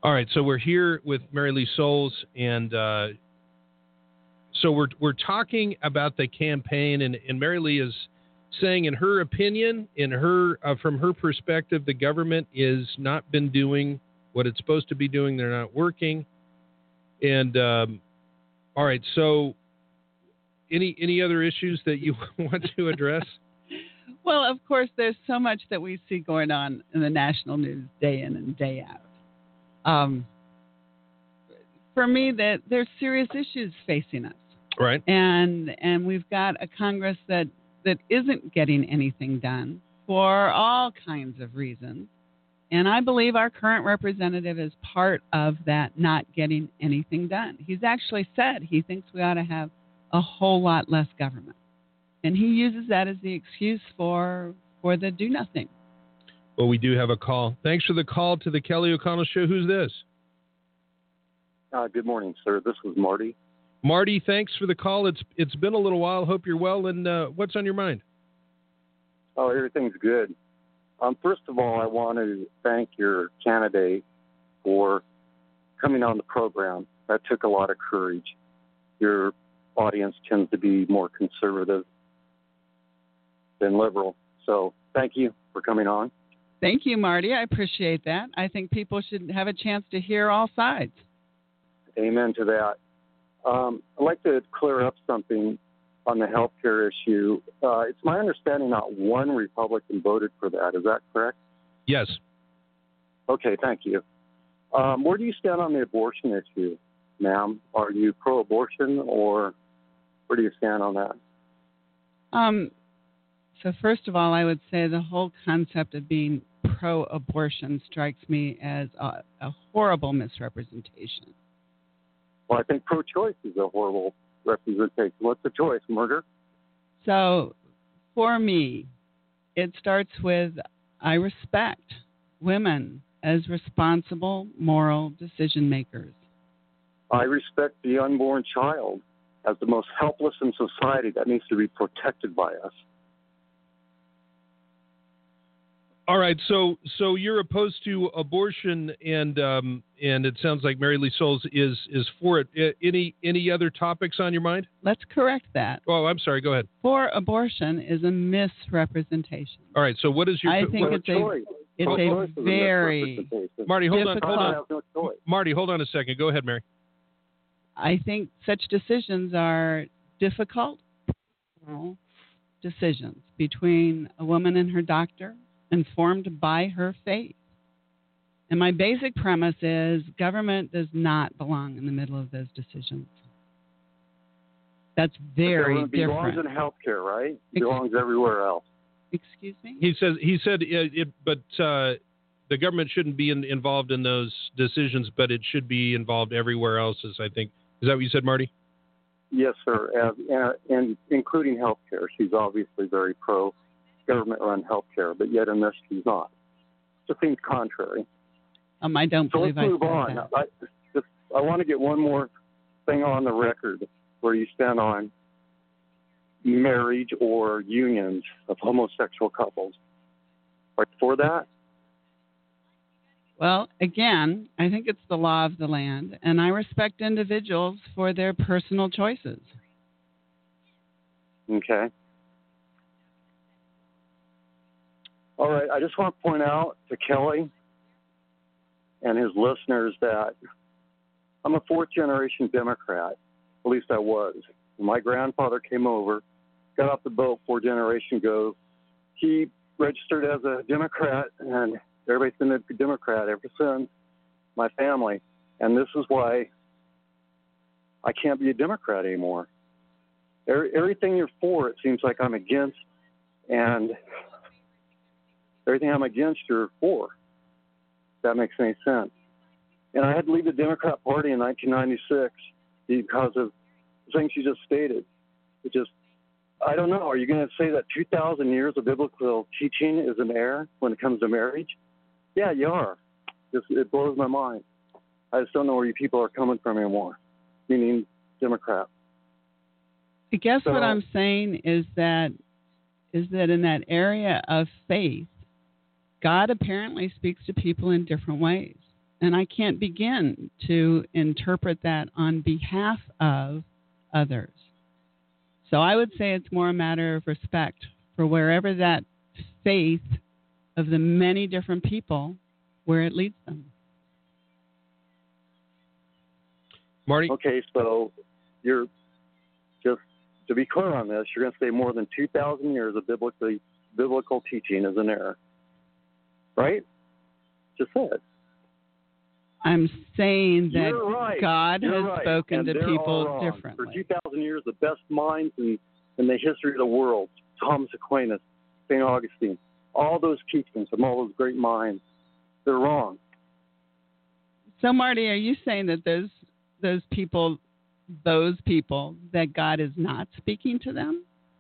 All right, so we're here with Mary Lee Souls, and uh, so we're we're talking about the campaign, and, and Mary Lee is saying, in her opinion, in her uh, from her perspective, the government is not been doing what it's supposed to be doing. They're not working. And um, all right, so any any other issues that you want to address? Well, of course, there's so much that we see going on in the national news day in and day out. Um, for me, that there's serious issues facing us. Right. And and we've got a Congress that, that isn't getting anything done for all kinds of reasons. And I believe our current representative is part of that not getting anything done. He's actually said he thinks we ought to have a whole lot less government. And he uses that as the excuse for for the do nothing. Well, we do have a call. Thanks for the call to the Kelly O'Connell Show. Who's this? Uh, good morning, sir. This was Marty. Marty, thanks for the call. It's It's been a little while. Hope you're well. And uh, what's on your mind? Oh, everything's good. Um, first of all, I want to thank your candidate for coming on the program. That took a lot of courage. Your audience tends to be more conservative than liberal. So thank you for coming on. Thank you, Marty. I appreciate that. I think people should have a chance to hear all sides. Amen to that. Um, I'd like to clear up something on the health care issue. Uh, it's my understanding not one Republican voted for that. Is that correct? Yes. Okay, thank you. Um, where do you stand on the abortion issue, ma'am? Are you pro-abortion, or where do you stand on that? Um, so first of all, I would say the whole concept of being pro-abortion strikes me as a, a horrible misrepresentation. Well, I think pro-choice is a horrible representation. What's the choice? Murder? So for me, it starts with I respect women as responsible, moral decision makers. I respect the unborn child as the most helpless in society that needs to be protected by us. All right, so so you're opposed to abortion, and um, and it sounds like Mary Lee Souls is is for it. Uh, any any other topics on your mind? Let's correct that. Oh, I'm sorry. Go ahead. For abortion is a misrepresentation. All right. So what is your? I think what, it's a it's a very Marty. Hold on. difficult, Hold on. Marty, hold on a second. Go ahead, Mary. I think such decisions are difficult decisions between a woman and her doctor, informed by her faith. And my basic premise is government does not belong in the middle of those decisions. That's very it belongs different. in healthcare, right? It belongs everywhere else. Excuse me? He says he said it, it but uh, the government shouldn't be in, involved in those decisions, but it should be involved everywhere else. Is I think is that what you said, Marty? Yes, sir, and, and, and including healthcare. She's obviously very pro government-run healthcare, but yet in this she's not. It seems contrary. Um, I don't so believe let's I move said on. that. I, just, I want to get one more thing on the record where you stand on marriage or unions of homosexual couples. Are you for that? Well, again, I think it's the law of the land, and I respect individuals for their personal choices. Okay. All right. I just want to point out to Kelly and his listeners that I'm a fourth-generation Democrat. At least I was. My grandfather came over, got off the boat four generations ago. He registered as a Democrat, and everybody's been a Democrat ever since, my family. And this is why I can't be a Democrat anymore. Everything you're for, it seems like I'm against, and everything I'm against, you're for. If that makes any sense. And I had to leave the Democrat Party in nineteen ninety-six because of the things you just stated. It just, I don't know. Are you going to say that two thousand years of biblical teaching is an error when it comes to marriage? Yeah, you are. Just, it blows my mind. I just don't know where you people are coming from anymore, meaning Democrat. I guess So- what I'm saying is that is that in that area of faith, God apparently speaks to people in different ways. And I can't begin to interpret that on behalf of others. So I would say it's more a matter of respect for wherever that faith of the many different people, where it leads them. Marty? Okay, so you're, just to be clear on this, you're going to say more than two thousand years of biblically, biblical teaching is an error, right? Just say it. I'm saying that You're right. God You're has right. spoken And to they're people all wrong. differently. For two thousand years, the best minds in, in the history of the world, Thomas Aquinas, Saint Augustine, all those teachings from all those great minds, they're wrong. So, Marty, are you saying that those those people, those people, that God is not speaking to them?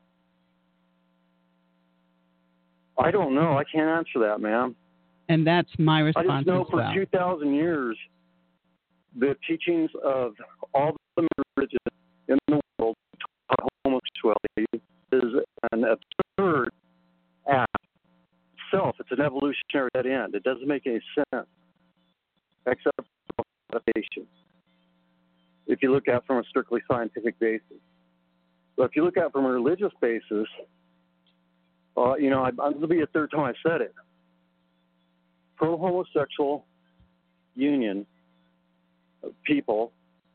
I don't know. I can't answer that, ma'am. And that's my I response just know as for well. two thousand years, the teachings of all the religions in the world taught homosexuality is an absurd act itself. It's an evolutionary dead end. It doesn't make any sense, except for adaptation, if you look at it from a strictly scientific basis. But if you look at it from a religious basis, uh, you know, I, I'm going to be a third time I said it. Pro-homosexual union people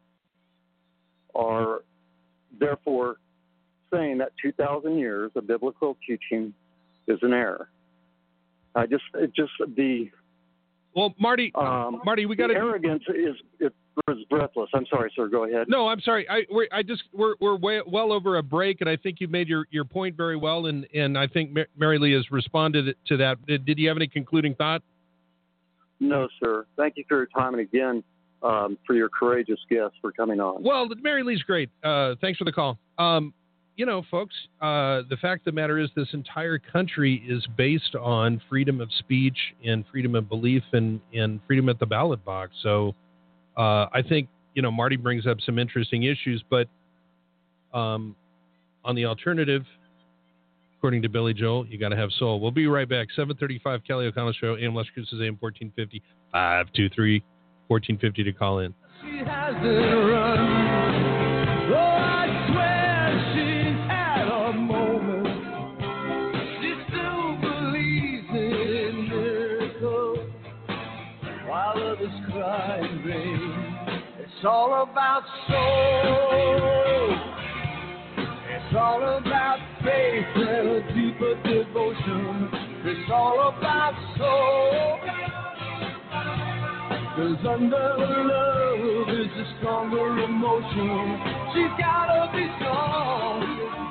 are therefore saying that two thousand years of biblical teaching is an error. I just, it just the well, Marty, um, Marty, we got to arrogance is it is breathless. I'm sorry, sir. Go ahead. No, I'm sorry. I we're, I just we're we're way, well over a break, and I think you made your, your point very well, and, and I think Mary Lee has responded to that. Did, did you have any concluding thought? No, sir. Thank you for your time, and again, um, for your courageous guests for coming on. Well, Mary Lee's great. Uh, thanks for the call. Um, you know, folks, uh, the fact of the matter is this entire country is based on freedom of speech and freedom of belief and, and freedom at the ballot box. So uh, I think, you know, Marty brings up some interesting issues, but um, on the alternative, according to Billy Joel, you got to have soul. We'll be right back. seven thirty-five, Kelly O'Connell Show, A M Las Cruces, A M fourteen fifty, five two three, fourteen fifty to call in. She hasn't run. Oh, I swear she's had a moment. She still believes in miracles while others cry in vain. It's all about soul. It's all about faith and a deeper devotion. It's all about soul. 'Cause under love is a stronger emotion. She's gotta be strong.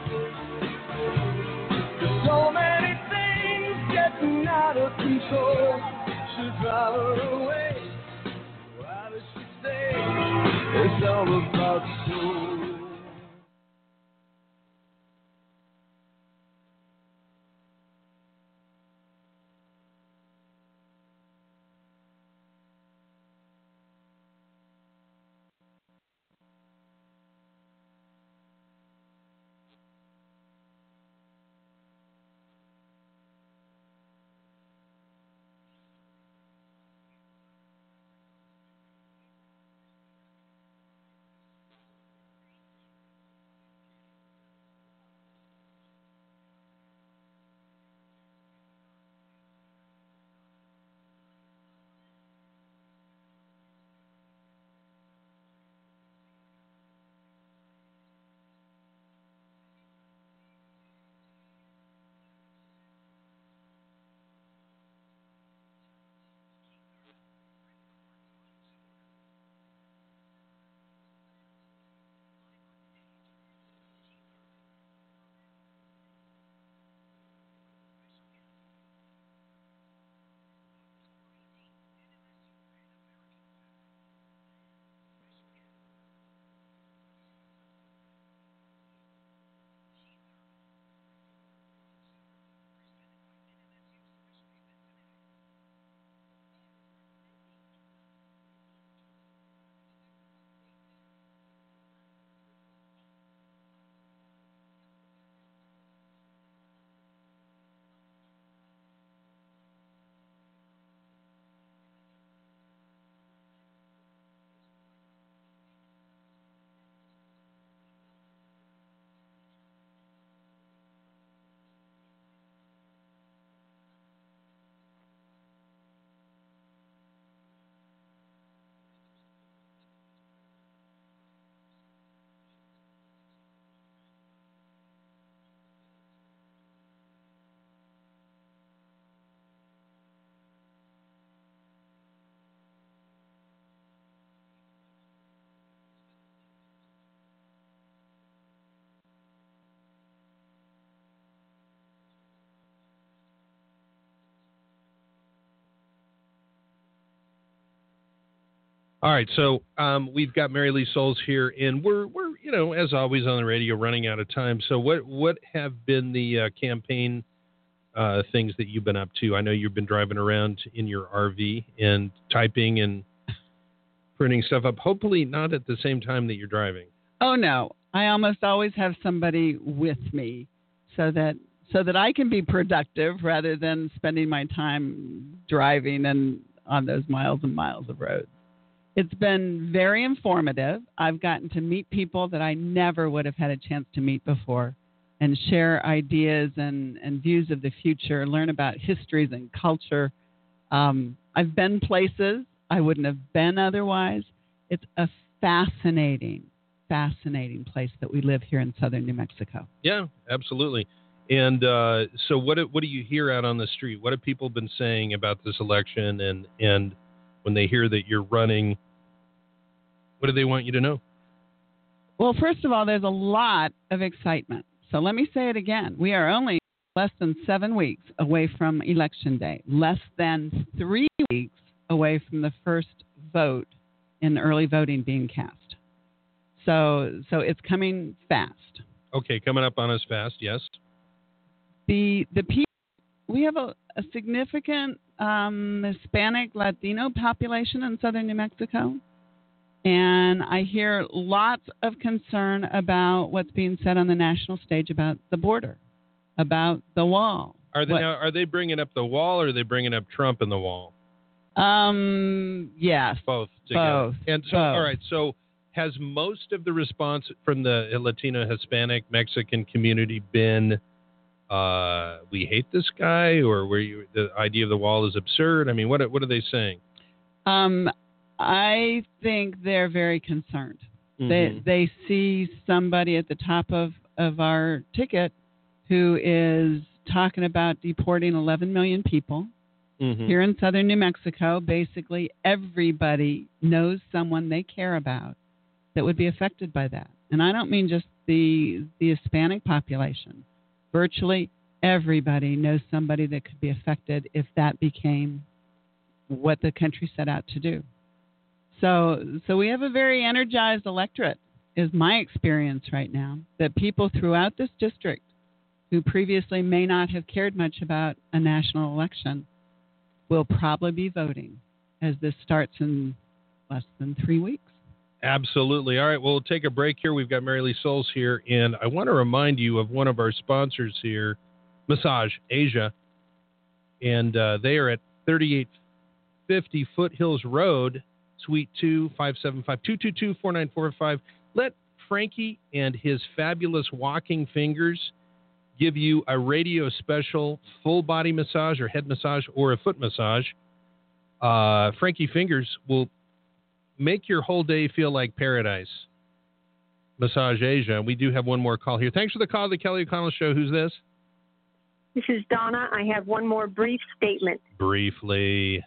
'Cause so many things getting out of control. Should drive her away. Why does she say it's all about soul? All right, so um, we've got Mary Lee Souls here, and we're we're you know as always on the radio running out of time. So what what have been the uh, campaign uh, things that you've been up to? I know you've been driving around in your R V and typing and printing stuff up. Hopefully not at the same time that you're driving. Oh no, I almost always have somebody with me, so that so that I can be productive rather than spending my time driving and on those miles and miles of roads. It's been very informative. I've gotten to meet people that I never would have had a chance to meet before and share ideas and, and views of the future, learn about histories and culture. Um, I've been places I wouldn't have been otherwise. It's a fascinating, fascinating place that we live here in southern New Mexico. Yeah, absolutely. And uh, so what do, what do you hear out on the street? What have people been saying about this election? And, and when they hear that you're running, what do they want you to know? Well, first of all, there's a lot of excitement. So let me say it again. We are only less than seven weeks away from Election Day, less than three weeks away from the first vote in early voting being cast. So, so it's coming fast. Okay, coming up on us fast, yes. The the people, we have a, a significant um, Hispanic Latino population in southern New Mexico. And I hear lots of concern about what's being said on the national stage about the border, about the wall. Are they what, now, are they bringing up the wall, or are they bringing up Trump and the wall? Um, yes. Both together. Both. And so, both. all right. So, has most of the response from the Latino, Hispanic, Mexican community been, uh, "We hate this guy," or "Where you the idea of the wall is absurd"? I mean, what what are they saying? Um. I think they're very concerned. Mm-hmm. They they see somebody at the top of, of our ticket who is talking about deporting eleven million people mm-hmm. here in southern New Mexico. Basically, everybody knows someone they care about that would be affected by that. And I don't mean just the the Hispanic population. Virtually everybody knows somebody that could be affected if that became what the country set out to do. So so we have a very energized electorate, is my experience right now, that people throughout this district who previously may not have cared much about a national election will probably be voting as this starts in less than three weeks. Absolutely. All right, well, we'll take a break here. We've got Mary Lee Souls here, and I want to remind you of one of our sponsors here, Massage Asia, and uh, they are at thirty-eight fifty Foothills Road, Suite two, five seven five, two two two, four nine four five. Let Frankie and his fabulous walking fingers give you a radio special full body massage or head massage or a foot massage. Uh, Frankie Fingers will make your whole day feel like paradise. Massage Asia. We do have one more call here. Thanks for the call to the Kelly O'Connell Show. Who's this? This is Donna. I have one more brief statement. Briefly.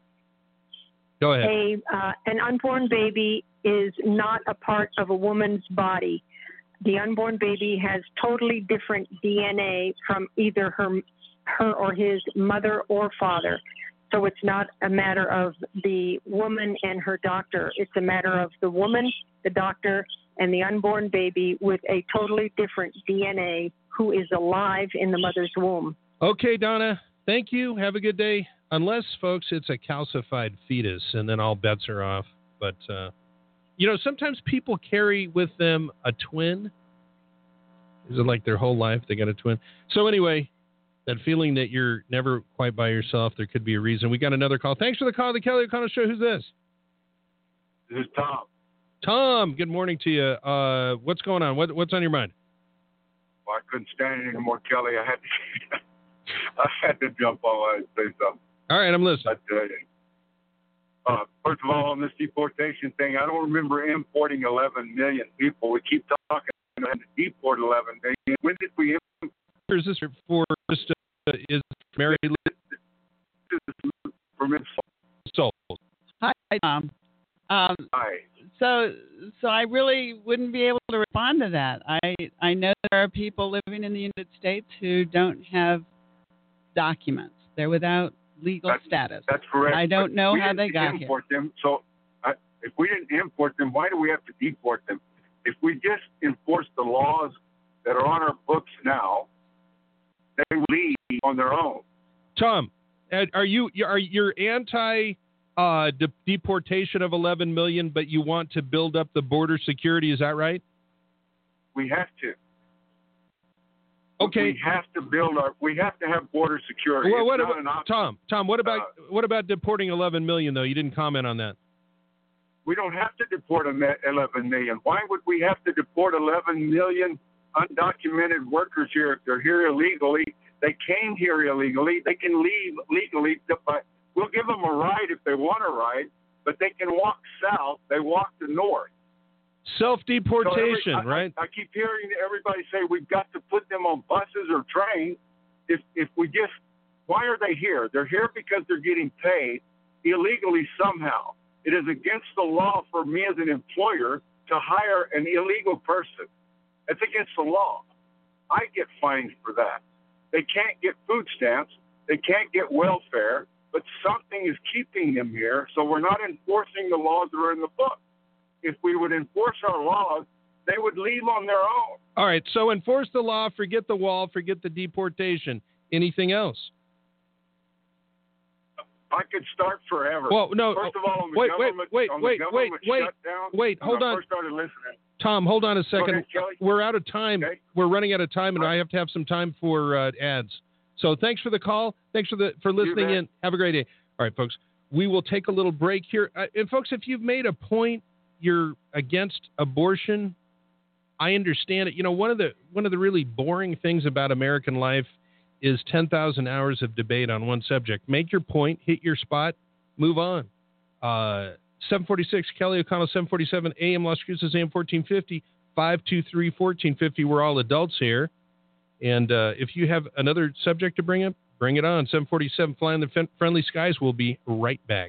Go ahead. A, uh, an unborn baby is not a part of a woman's body. The unborn baby has totally different D N A from either her, her or his mother or father. So it's not a matter of the woman and her doctor. It's a matter of the woman, the doctor, and the unborn baby with a totally different D N A who is alive in the mother's womb. Okay, Donna. Thank you. Have a good day. Unless, folks, it's a calcified fetus, and then all bets are off. But, uh, you know, sometimes people carry with them a twin. Is it like their whole life they got a twin? So anyway, that feeling that you're never quite by yourself, there could be a reason. We got another call. Thanks for the call to the Kelly O'Connell Show. Who's this? This is Tom. Tom, good morning to you. Uh, what's going on? What, what's on your mind? Well, I couldn't stand it anymore, Kelly. I had to, I had to jump on and say something. All right, I'm listening. Uh, uh, first of all, on this deportation thing, I don't remember importing eleven million people. We keep talking about to deport eleven million. When did we import? Is this for just uh, is Mary Lee? For Souls. Hi, Tom. Um, Hi. So, so I really wouldn't be able to respond to that. I I know there are people living in the United States who don't have documents. They're without legal that's, status. That's correct. I don't but know we how didn't they got import here. Them, so I, If we didn't import them, why do we have to deport them? If we just enforce the laws that are on our books now, they leave on their own. Tom, are you are you're anti uh, de- deportation of eleven million, but you want to build up the border security? Is that right? We have to. Okay. We have to build our. We have to have border security. Well, what it's about, not an option. Tom? Tom, what about Uh, what about deporting eleven million though? You didn't comment on that. We don't have to deport eleven million. Why would we have to deport eleven million undocumented workers here if they're here illegally? They came here illegally. They can leave legally. We'll give them a ride if they want a ride, but they can walk south. They walk to north. Self-deportation, so every, I, right? I, I keep hearing everybody say we've got to put them on buses or trains. If if we just, why are they here? They're here because they're getting paid illegally somehow. It is against the law for me as an employer to hire an illegal person. It's against the law. I get fined for that. They can't get food stamps. They can't get welfare, but something is keeping them here, so we're not enforcing the laws that are in the book. If we would enforce our laws, they would leave on their own. All right, so enforce the law, forget the wall, forget the deportation. Anything else? I could start forever. Well, no. First of all, on the wait, wait, government, wait, on wait, the wait, government wait, shutdown, wait, when hold I on. first started listening. Tom, hold on a second. ahead, Kelly. We're out of time. Okay. We're running out of time, and I have to have some time for uh, ads. So thanks for the call. Thanks for the for listening in. Have a great day. All right, folks. We will take a little break here. Uh, and folks, if you've made a point, you're against abortion, I understand it. You know, one of the one of the really boring things about American life is ten thousand hours of debate on one subject. Make your point, hit your spot, move on. Uh, seven forty-six, Kelly O'Connell, seven forty-seven A M Las Cruces, A M fourteen fifty, five two three, fourteen fifty. We're all adults here. And uh, if you have another subject to bring up, bring it on. seven forty-seven, Flying the F- Friendly Skies. We'll be right back.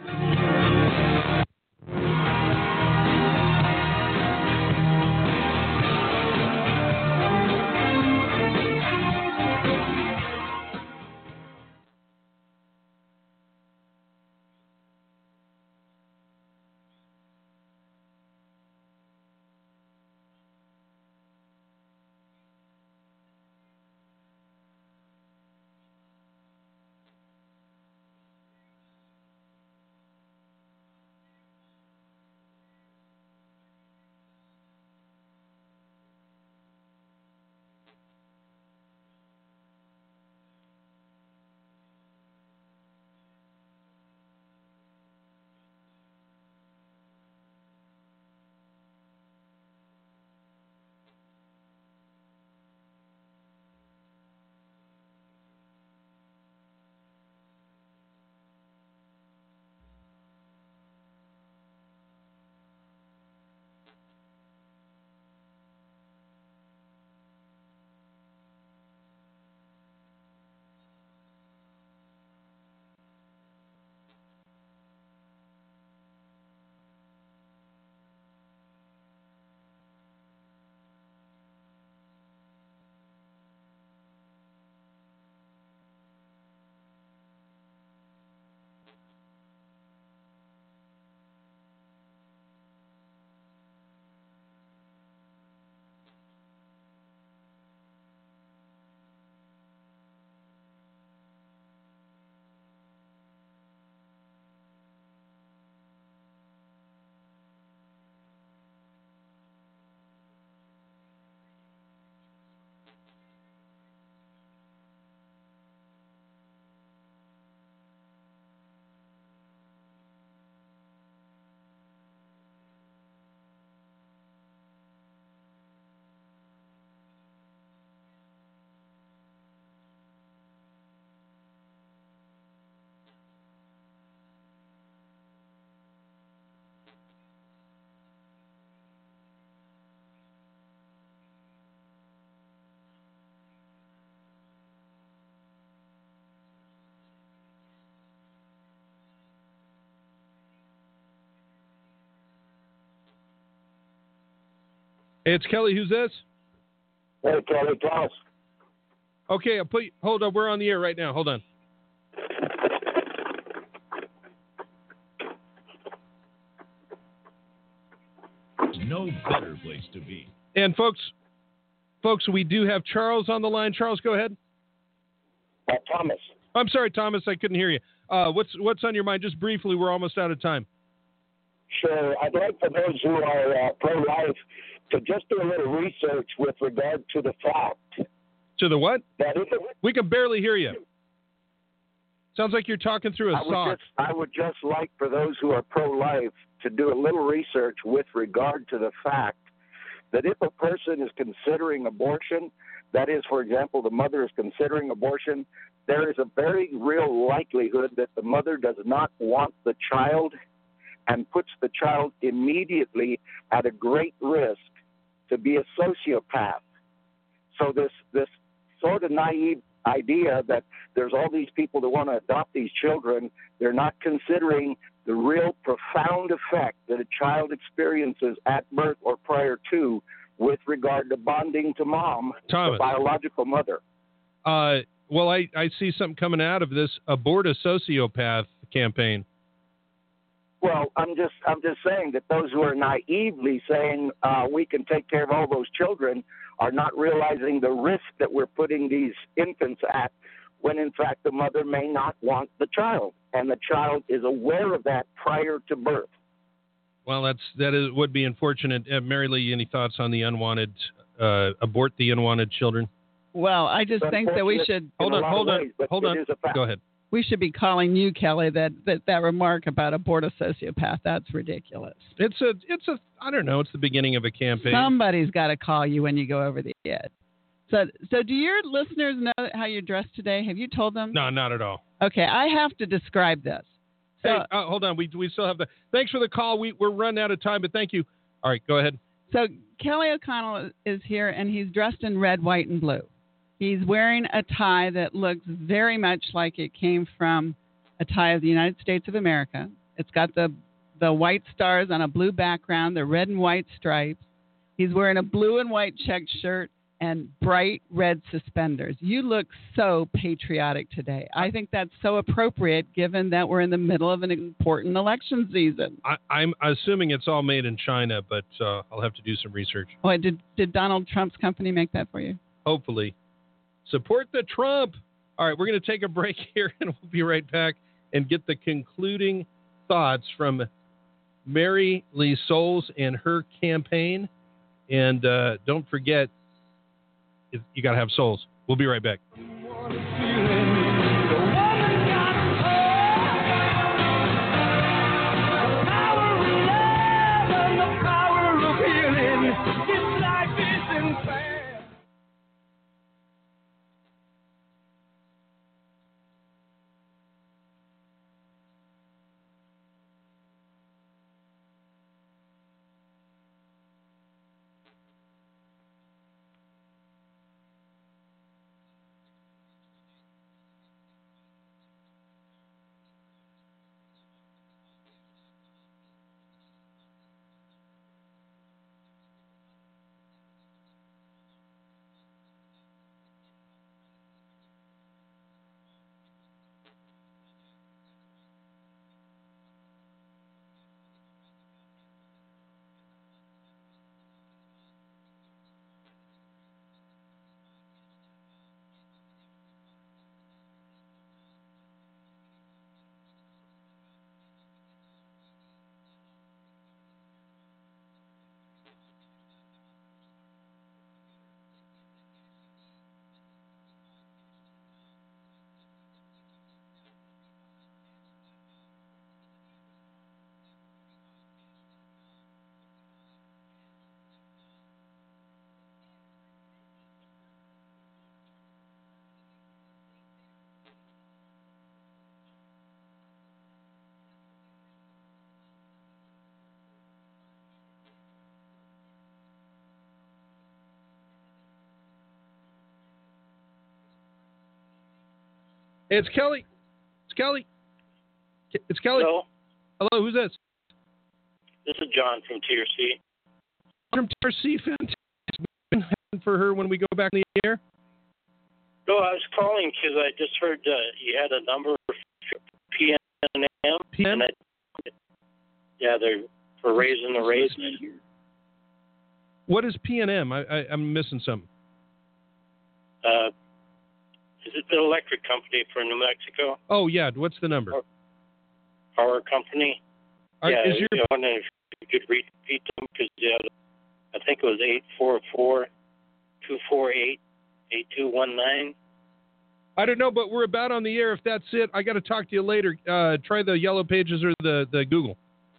Hey, it's Kelly. Who's this? Hey, Kelly, Klaus. Okay, I'll put you, hold on. We're on the air right now. Hold on. no better place to be. And folks, folks, we do have Charles on the line. Charles, go ahead. Uh, Thomas. I'm sorry, Thomas, I couldn't hear you. Uh, what's what's on your mind? Just briefly, we're almost out of time. Sure. I'd like for those who are uh, pro-life to just do a little research with regard to the fact. To the what? That if it, we can barely hear you. Sounds like you're talking through a I would sock. Just, I would just like for those who are pro-life to do a little research with regard to the fact that if a person is considering abortion, that is, for example, the mother is considering abortion, there is a very real likelihood that the mother does not want the child and puts the child immediately at a great risk to be a sociopath. So this this sort of naive idea that there's all these people that want to adopt these children, they're not considering the real profound effect that a child experiences at birth or prior to with regard to bonding to mom, Thomas. the biological mother. Uh, well, I, I see something coming out of this Abort a Sociopath campaign. Well, I'm just I'm just saying that those who are naively saying uh, we can take care of all those children are not realizing the risk that we're putting these infants at, when in fact the mother may not want the child, and the child is aware of that prior to birth. Well, that's that is would be unfortunate. Uh, Mary Lee, any thoughts on the unwanted uh, abort the unwanted children? Well, I just think that we should hold on, hold on, ways, but hold it on. is a fact. Go ahead. We should be calling you, Kelly, that, that, that remark about abort a sociopath. That's ridiculous. It's a, it's a, I don't know. It's the beginning of a campaign. Somebody's got to call you when you go over the edge. So, so do your listeners know how you're dressed today? Have you told them? No, not at all. Okay, I have to describe this. So, Hey, uh, hold on. We we still have the. Thanks for the call. We we're running out of time, but thank you. All right, go ahead. So Kelly O'Connell is here, and he's dressed in red, white, and blue. He's wearing a tie that looks very much like it came from a tie of the United States of America. It's got the the white stars on a blue background, the red and white stripes. He's wearing a blue and white checked shirt and bright red suspenders. You look so patriotic today. I think that's so appropriate given that we're in the middle of an important election season. I, I'm assuming it's all made in China, but uh, I'll have to do some research. Oh, did did Donald Trump's company make that for you? Hopefully. Support the Trump. All right, we're going to take a break here, and we'll be right back and get the concluding thoughts from Mary Lee Souls and her campaign. And uh, don't forget, you got to have souls. We'll be right back. Hey, it's Kelly. It's Kelly. It's Kelly. Hello. Hello, who's this? This is John from T R C. From T R C, fantastic. For her when we go back in the air. No, I was calling because I just heard uh, you had a number for P N M. P N M? And I, yeah, they're for raising the rates. What is P and M? I, I, I'm missing something. Uh, is it the electric company for New Mexico? Oh, yeah. What's the number? Or power company? Are, yeah, is your... I wonder if you could repeat them because yeah, I think it was eight four four, two four eight, eight two one nine. I don't know, but we're about on the air. If that's it, I got to talk to you later. Uh, try the Yellow Pages or the, the Google.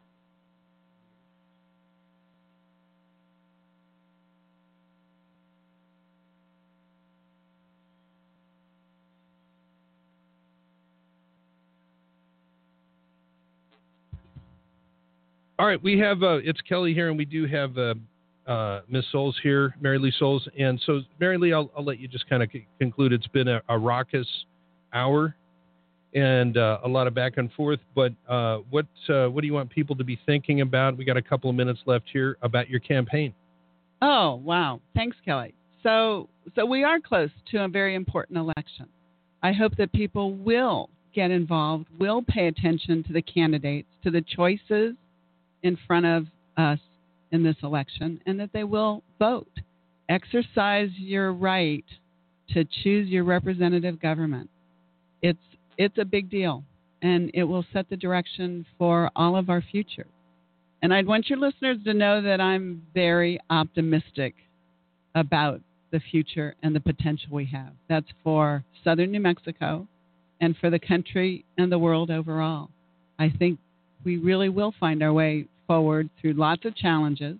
All right, we have, uh, it's Kelly here, and we do have uh, uh, Miss Souls here, Mary Lee Souls. And so, Mary Lee, I'll, I'll let you just kind of c- conclude. It's been a, a raucous hour and uh, a lot of back and forth. But uh, what uh, what do you want people to be thinking about? We got a couple of minutes left here about your campaign. Oh, wow. Thanks, Kelly. So, so we are close to a very important election. I hope that people will get involved, will pay attention to the candidates, to the choices in front of us in this election, and that they will vote. Exercise your right to choose your representative government. It's it's a big deal, and it will set the direction for all of our future. And I'd want your listeners to know that I'm very optimistic about the future and the potential we have. That's for southern New Mexico and for the country and the world overall. I think we really will find our way forward through lots of challenges,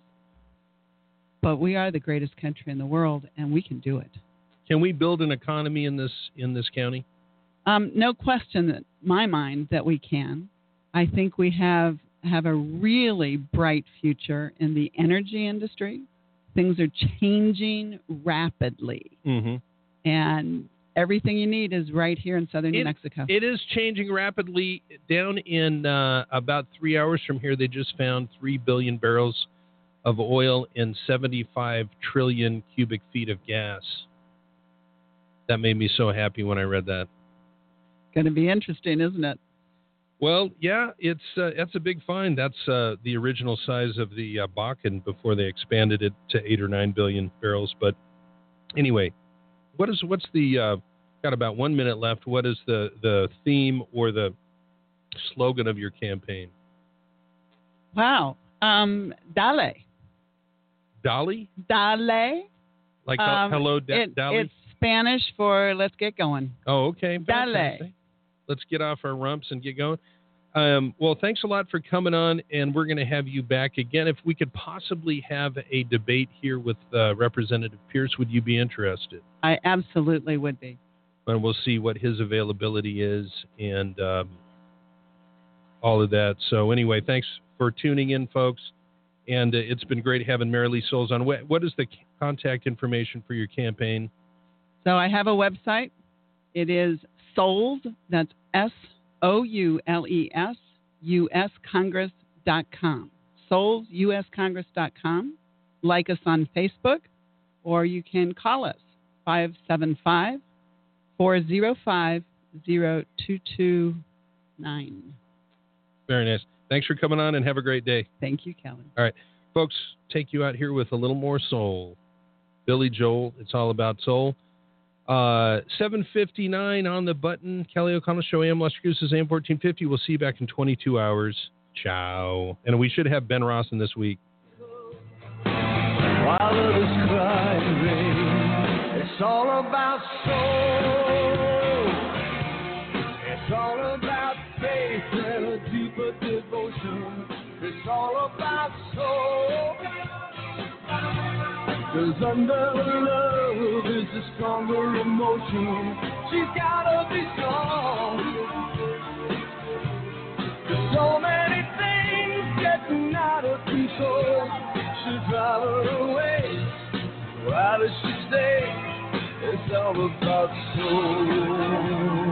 but we are the greatest country in the world, and we can do it. Can we build an economy in this in this county? Um, no question in my mind that we can. I think we have have a really bright future in the energy industry. Things are changing rapidly, mm-hmm. and everything you need is right here in southern it, New Mexico. It is changing rapidly. Down in uh, about three hours from here, they just found three billion barrels of oil and seventy-five trillion cubic feet of gas. That made me so happy when I read that. Going to be interesting, isn't it? Well, yeah, it's uh, that's a big find. That's uh, the original size of the uh, Bakken before they expanded it to eight or nine billion barrels. But anyway, what is what's the uh, got about one minute left? What is the, the theme or the slogan of your campaign? Wow, um, Dale. Dale? Dale. Like um, hello, da- it, Dale. It's Spanish for let's get going. Oh, okay. Dale. Fantastic. Let's get off our rumps and get going. Um, well, thanks a lot for coming on, and we're going to have you back again. If we could possibly have a debate here with uh, Representative Pierce, would you be interested? I absolutely would be. And we'll see what his availability is and um, all of that. So anyway, thanks for tuning in, folks. And uh, it's been great having Mary Lee Souls on. What, what is the contact information for your campaign? So I have a website. It is Souls, that's S O U L E S, U S Congress dot com. Souls U S Congress dot com. Like us on Facebook, or you can call us, five seven five, four oh five, oh two two nine. Very nice. Thanks for coming on, and have a great day. Thank you, Kelly. All right. Folks, take you out here with a little more soul. Billy Joel, It's All About Soul. Uh, seven fifty-nine on the button. Kelly O'Connell Show, A M Las Cruces, A M fourteen fifty. We'll see you back in twenty-two hours. Ciao. And we should have Ben Rawson this week. While others cry and rain, it's all about soul. It's all about faith and a deeper devotion. It's all about soul. 'Cause under the love is a stronger emotion. She's gotta be strong. 'Cause so many things getting out of control. Should drive her away. Why does she stay? It's all about soul.